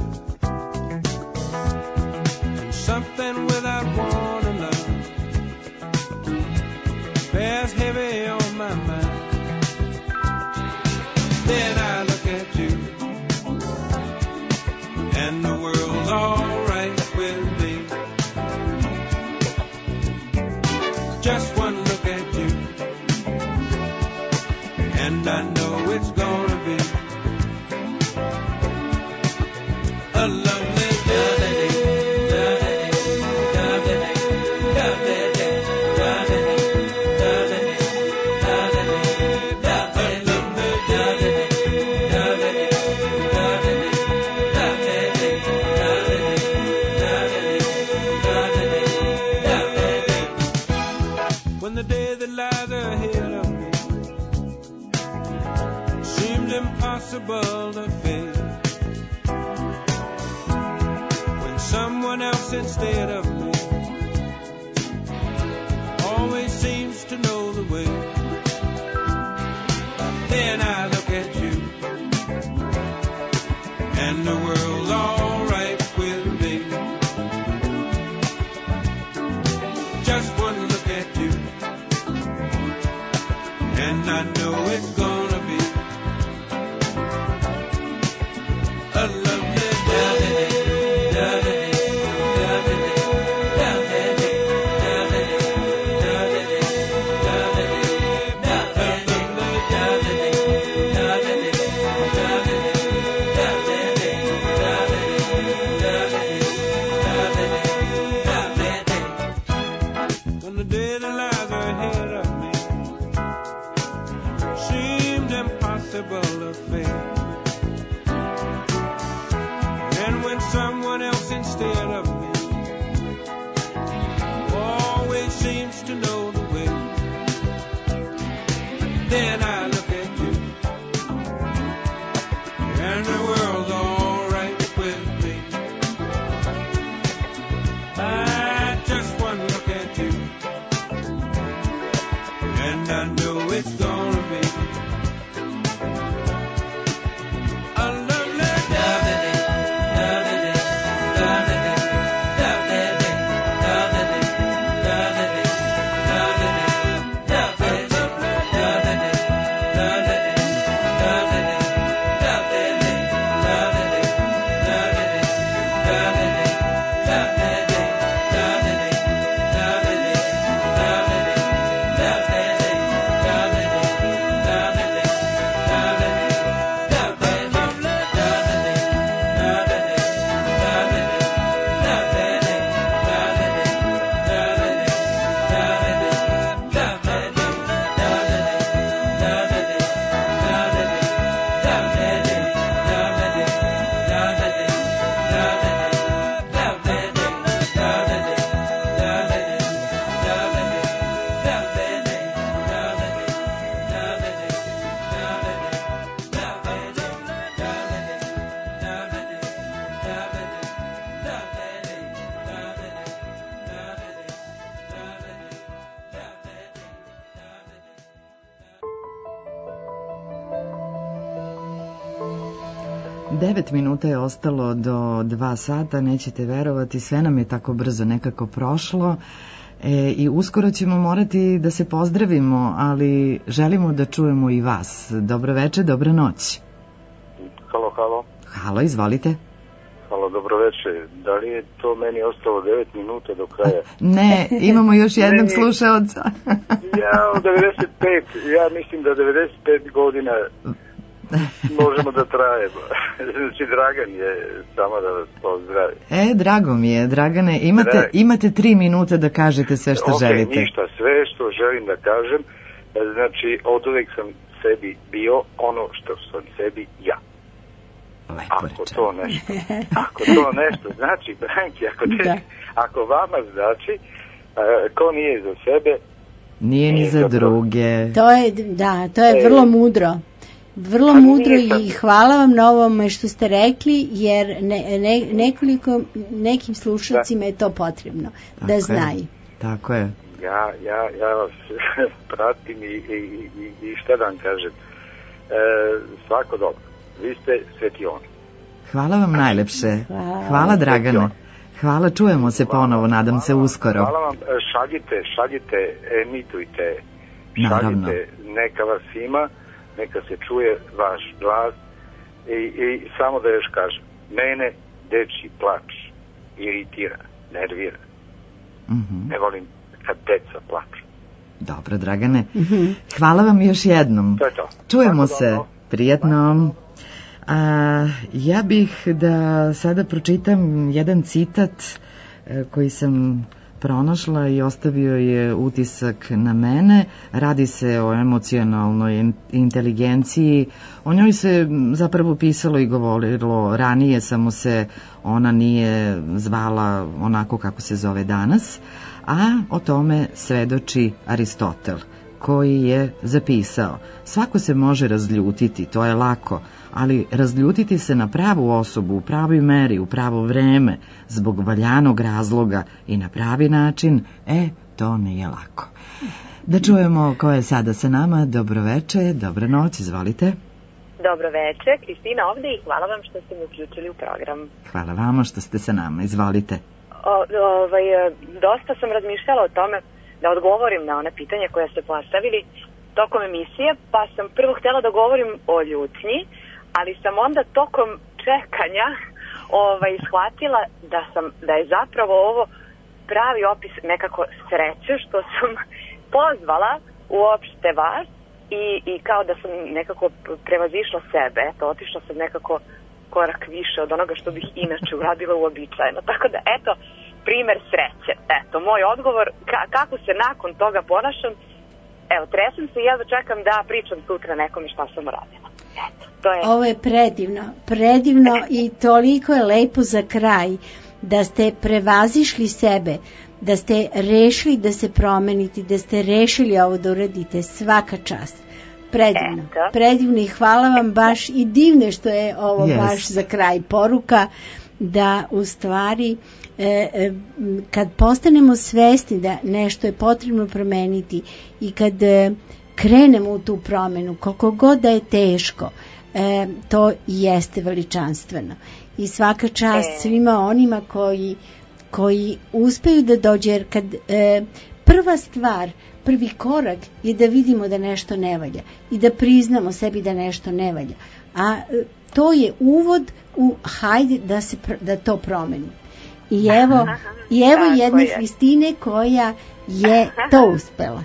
and something without warning, love, bears heavy on my mind. Then I look at you, and the world's all right with me. Just one look at you, and I know it's gonna be a lovely day. on the day that lies ahead of me seems impossible to face. When someone else instead of me always seems to know the way. Then I look at you and the world's all right with me. Just one look at you and I know it's gonna be a lovely day. Of fate. And when someone else instead of me always seems to know the way, then I look at you and the world's all right with me. I just one look at you and I know it's gonna be Devet minuta je ostalo do dva sata, nećete verovati, sve nam je tako brzo nekako prošlo e, i uskoro ćemo morati da se pozdravimo, ali želimo da čujemo i vas. Dobro večer, dobra noć. Halo, halo. Halo, izvolite. Halo, dobro večer. Da li je to meni ostalo devet minuta do kraja? Ne, imamo još jednog slušaoca. Ja, devedeset pet, ja mislim da devedeset pet godina možemo da trajemo. Znači, Dragan je samo da vas pozdravi. E, drago mi je, Dragane, imate, Drag... imate tri minute da kažete sve što okay, želite. Ništa, sve što želim da kažem, znači, od uvek sam sebi bio ono što sam sebi ja. Lepo ako rečeno. to nešto, ako to nešto znači, Branki, ako, te, da. ako vama znači, uh, ko nije za sebe, nije ni za, za druge. To je, da, to je e, vrlo mudro. Vrlo mudro i hvala vam na ovome što ste rekli, jer ne, ne, nekoliko, nekim slušalcima je to potrebno da, da znaju. Tako je. Ja, ja, ja vas pratim i, i, i, i šta da vam kažem. E, svako dobro. Vi ste svetioni. Hvala vam najlepše. Hvala, hvala Dragane. Hvala, čujemo se hvala, ponovo, nadam hvala, se uskoro. Hvala vam, šaljite, šaljite, emitujte, Naravno. šaljite, neka vas ima, neka se čuje vaš glas i, i samo da još kažem, mene dečji plač iritira, nervira. Mm-hmm. Ne volim kad deca plaču. Dobro, Dragane. Mm-hmm. Hvala vam još jednom. To je to. Čujemo Tako se. dobro. Prijetno. A, ja bih da sada pročitam jedan citat koji sam pronašla i ostavio je utisak na mene. Radi se o emocionalnoj inteligenciji. O njoj se zapravo pisalo i govorilo ranije, samo se ona nije zvala onako kako se zove danas, a o tome svedoči Aristotel, koji je zapisao: svako se može razljutiti, to je lako, ali razljutiti se na pravu osobu, u pravoj meri, u pravo vreme, zbog valjanog razloga i na pravi način, e, to nije lako. Da čujemo ko je sada sa nama. Dobroveče, dobra noć, izvolite. Dobroveče, Kristina ovde i hvala vam što ste me uključili u program. Hvala vama što ste sa nama, izvolite. O, ovaj, dosta sam razmišljala o tome da odgovorim na one pitanja koje ste postavili tokom emisije, pa sam prvo htjela da govorim o ljutnji, ali sam onda tokom čekanja ovaj, shvatila da, sam, da je zapravo ovo pravi opis nekako sreće što sam pozvala uopšte vas i, i kao da sam nekako prevazišla sebe, eto, otišla sam nekako korak više od onoga što bih inače uradila uobičajeno. Tako da, eto, primer sreće. Eto, moj odgovor, ka- kako se nakon toga ponašam, evo, tresem se i ja čekam da pričam sutra nekome šta sam uradila. Eto, to je... Ovo je predivno, predivno i toliko je lepo za kraj da ste prevazišli sebe, da ste rešili da se promenite, da ste rešili ovo da uradite. Svaka čast. Predivno, Eto. predivno i hvala vam baš i divno što je ovo yes. baš za kraj poruka, da u stvari e, e, kad postanemo svesni da nešto je potrebno promeniti i kad e, krenemo u tu promenu, koliko god da je teško, e, to jeste veličanstveno i svaka čast e. svima onima koji, koji uspeju da dođe, jer kad e, prva stvar, prvi korak je da vidimo da nešto ne valja i da priznamo sebi da nešto ne valja, a e, to je uvod u hajde da se da to promeni. I evo, aha, i evo jedne je. Hristine koja je to uspela.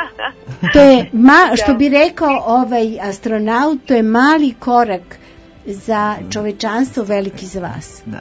To je ma, što bi rekao ovaj astronaut, to je mali korak za čovečanstvo, veliki za vas. Da.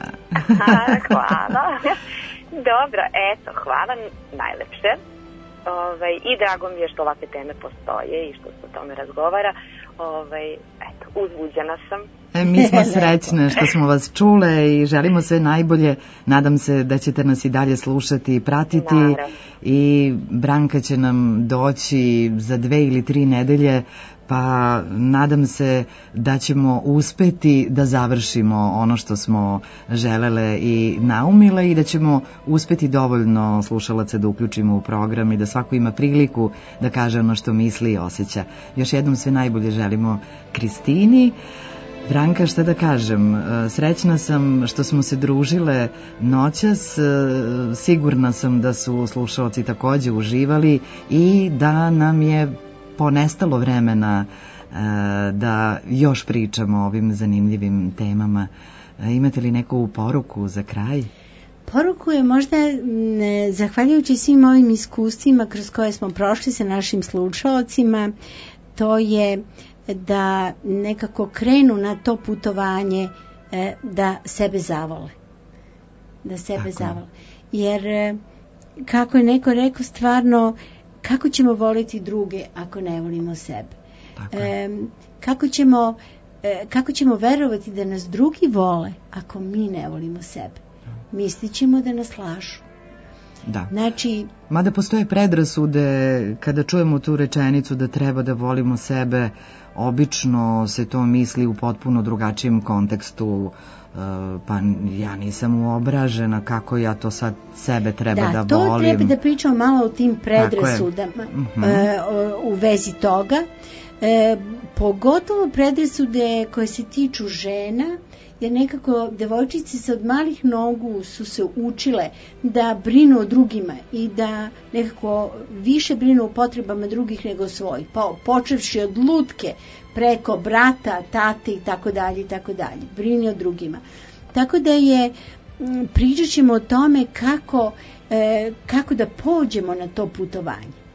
Hvala. Dobro, eto, hvala najlepše. Ovaj, i drago mi je što ovakve teme postoje i što se o tome razgovara. Ovaj, eto, uzbuđena sam. E, mi smo srećne što smo vas čule i želimo sve najbolje. Nadam se da ćete nas i dalje slušati i pratiti. Naravno. I Branka će nam doći za dve ili tri nedelje, pa nadam se da ćemo uspeti da završimo ono što smo želele i naumile i da ćemo uspeti dovoljno slušalaca da uključimo u program i da svako ima priliku da kaže ono što misli i osjeća. Još jednom sve najbolje želimo Kristini. Branka, šta da kažem, srećna sam što smo se družile noćas, sigurna sam da su slušalci takođe uživali i da nam je ponestalo vremena da još pričamo o ovim zanimljivim temama. Imate li neku poruku za kraj? Poruku je možda, zahvaljujući svim ovim iskustvima kroz koje smo prošli sa našim slušalcima, to je da nekako krenu na to putovanje, da sebe zavole. Da sebe Tako. zavole. Jer, kako je neko rekao, stvarno, kako ćemo voliti druge ako ne volimo sebe? E, kako ćemo, e, kako ćemo verovati da nas drugi vole ako mi ne volimo sebe? Mislit ćemo da nas lažu. Da. Znači, mada postoje predrasude kada čujemo tu rečenicu da treba da volimo sebe, obično se to misli u potpuno drugačijem kontekstu. Pa ja nisam uobražena kako ja to sad sebe treba da, da volim. Da, to treba da pričamo malo o tim predrasudama uh-huh. e, u vezi toga. E, pogotovo predrasude koje se tiču žena, jer nekako devojčice se od malih nogu su se učile da brinu o drugima i da nekako više brinu o potrebama drugih nego svojih. Pa počevši od lutke preko brata, tate i tako dalje i tako dalje. Brini o drugima. Tako da je, pričat ćemo o tome kako, e, kako da pođemo na to putovanje.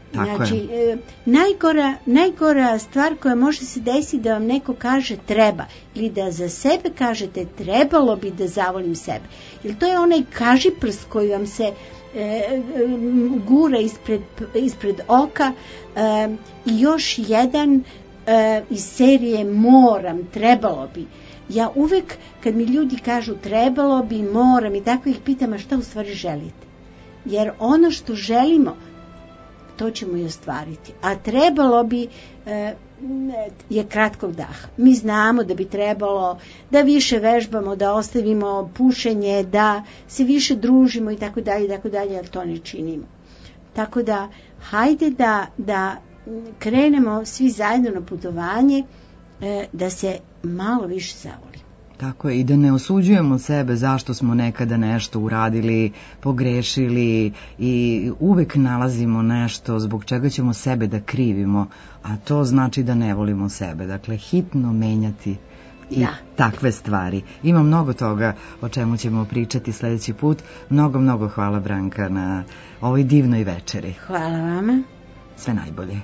Tako znači, je. e, najgora, najgora stvar koja može se desiti da vam neko kaže treba, ili da za sebe kažete trebalo bi da zavolim sebe. Jer to je onaj kažiprst koji vam se e, e, gura ispred, ispred oka e, i još jedan e, iz serije moram, trebalo bi. Ja uvek kad mi ljudi kažu trebalo bi, moram i tako ih pitam, a šta u stvari želite? Jer ono što želimo, to ćemo i ostvariti. A trebalo bi e, je kratkog daha. Mi znamo da bi trebalo da više vežbamo, da ostavimo pušenje, da se više družimo i tako dalje, i tako dalje, ali to ne činimo. Tako da, hajde da, da krenemo svi zajedno na putovanje, e, da se malo više zavolimo. Tako je, i da ne osuđujemo sebe zašto smo nekada nešto uradili, pogrešili i uvek nalazimo nešto zbog čega ćemo sebe da krivimo, a to znači da ne volimo sebe. Dakle, hitno menjati i da. Takve stvari. Ima mnogo toga o čemu ćemo pričati sledeći put. Mnogo, mnogo hvala, Branka, na ovoj divnoj večeri. Hvala vama. Sve najbolje.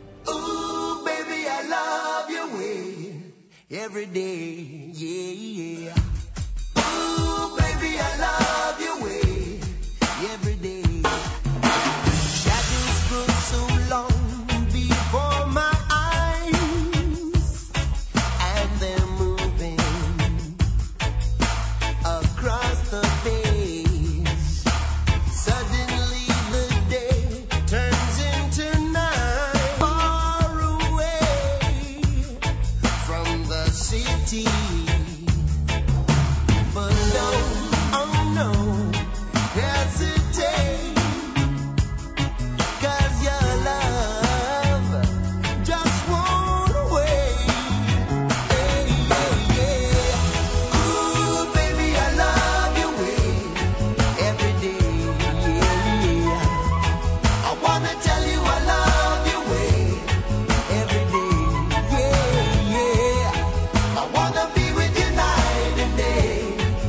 Every day, yeah, yeah. Ooh, baby, I love your way. Every day. Shadows grow so long before my eyes, and they're moving across the face. Suddenly the day turns into night, far away from the city. But don't, oh no, hesitate, 'cause your love just won't wait. Hey, yeah, yeah. Ooh, baby, I love your way every day, yeah, yeah. I wanna tell you I love your way every day, yeah, yeah. I wanna be with you night and day.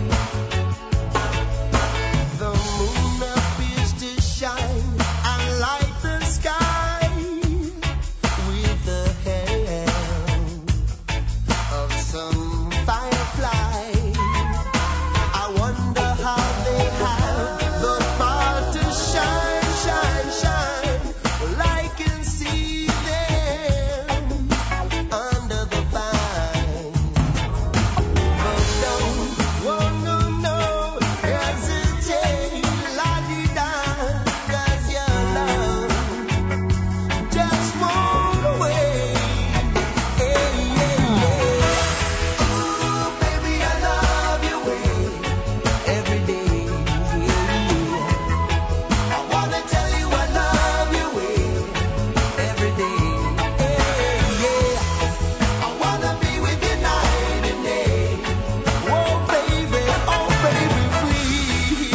The moon appears to shine and light the sky with the help of some firefly. I wonder how they have the power to shine, shine, shine. Well, I can see them under the vine. But don't, oh no, no, hesitate, la-di-da, 'cause your love just won't wait. Hey, yeah, yeah. Ooh, baby, I love your way every day, yeah, yeah. I wanna tell you I love your way every day, yeah, yeah. I wanna be with you night and day. Oh, baby, oh, baby, please.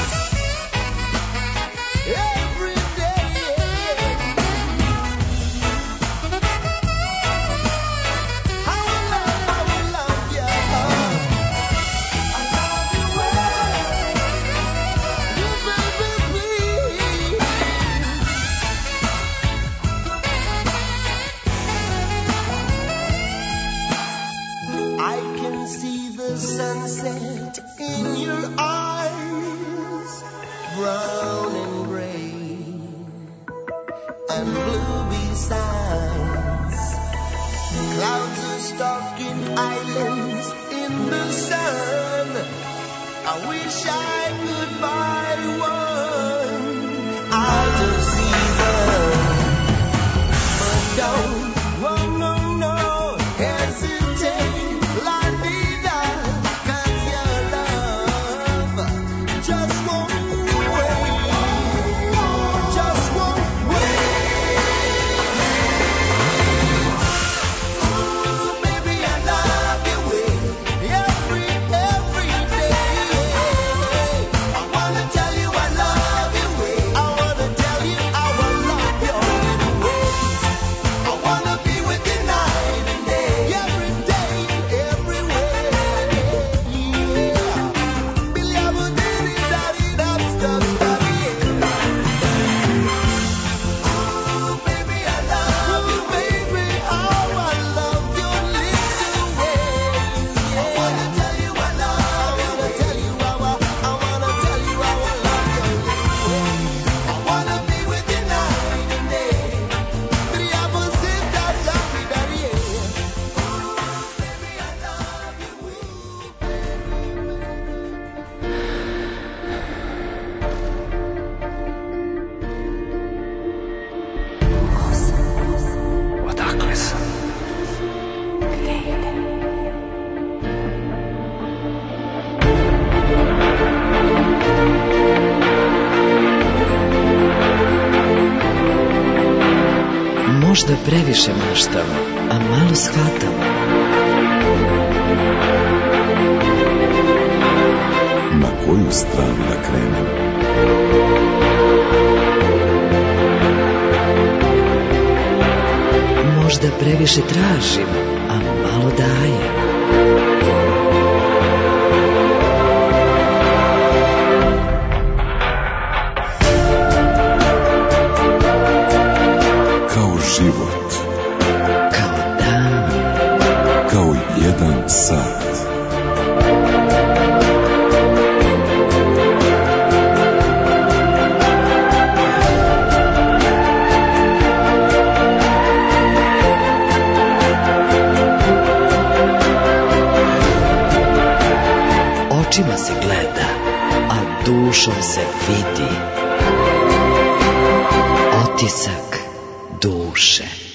Every day. How I love, how I love you. I love you well. You, baby, please. I can see the sunset in your eyes, brown and gray and blue besides. Clouds are stalking islands in the sun. I wish I could buy one out of season. But don't, oh no, no, hesitate, la-di-da, 'cause your love just won't wait, just won't wait. Ooh, baby, I love your way every, every day. I wanna tell you I Možda previše maštamo, a malo shvatamo. Na koju stranu da krenem? Možda previše tražim, a malo dajem. Kao život. Kao dan. Kao jedan sat. Očima se gleda, a dušom se vidi. Otisak duše.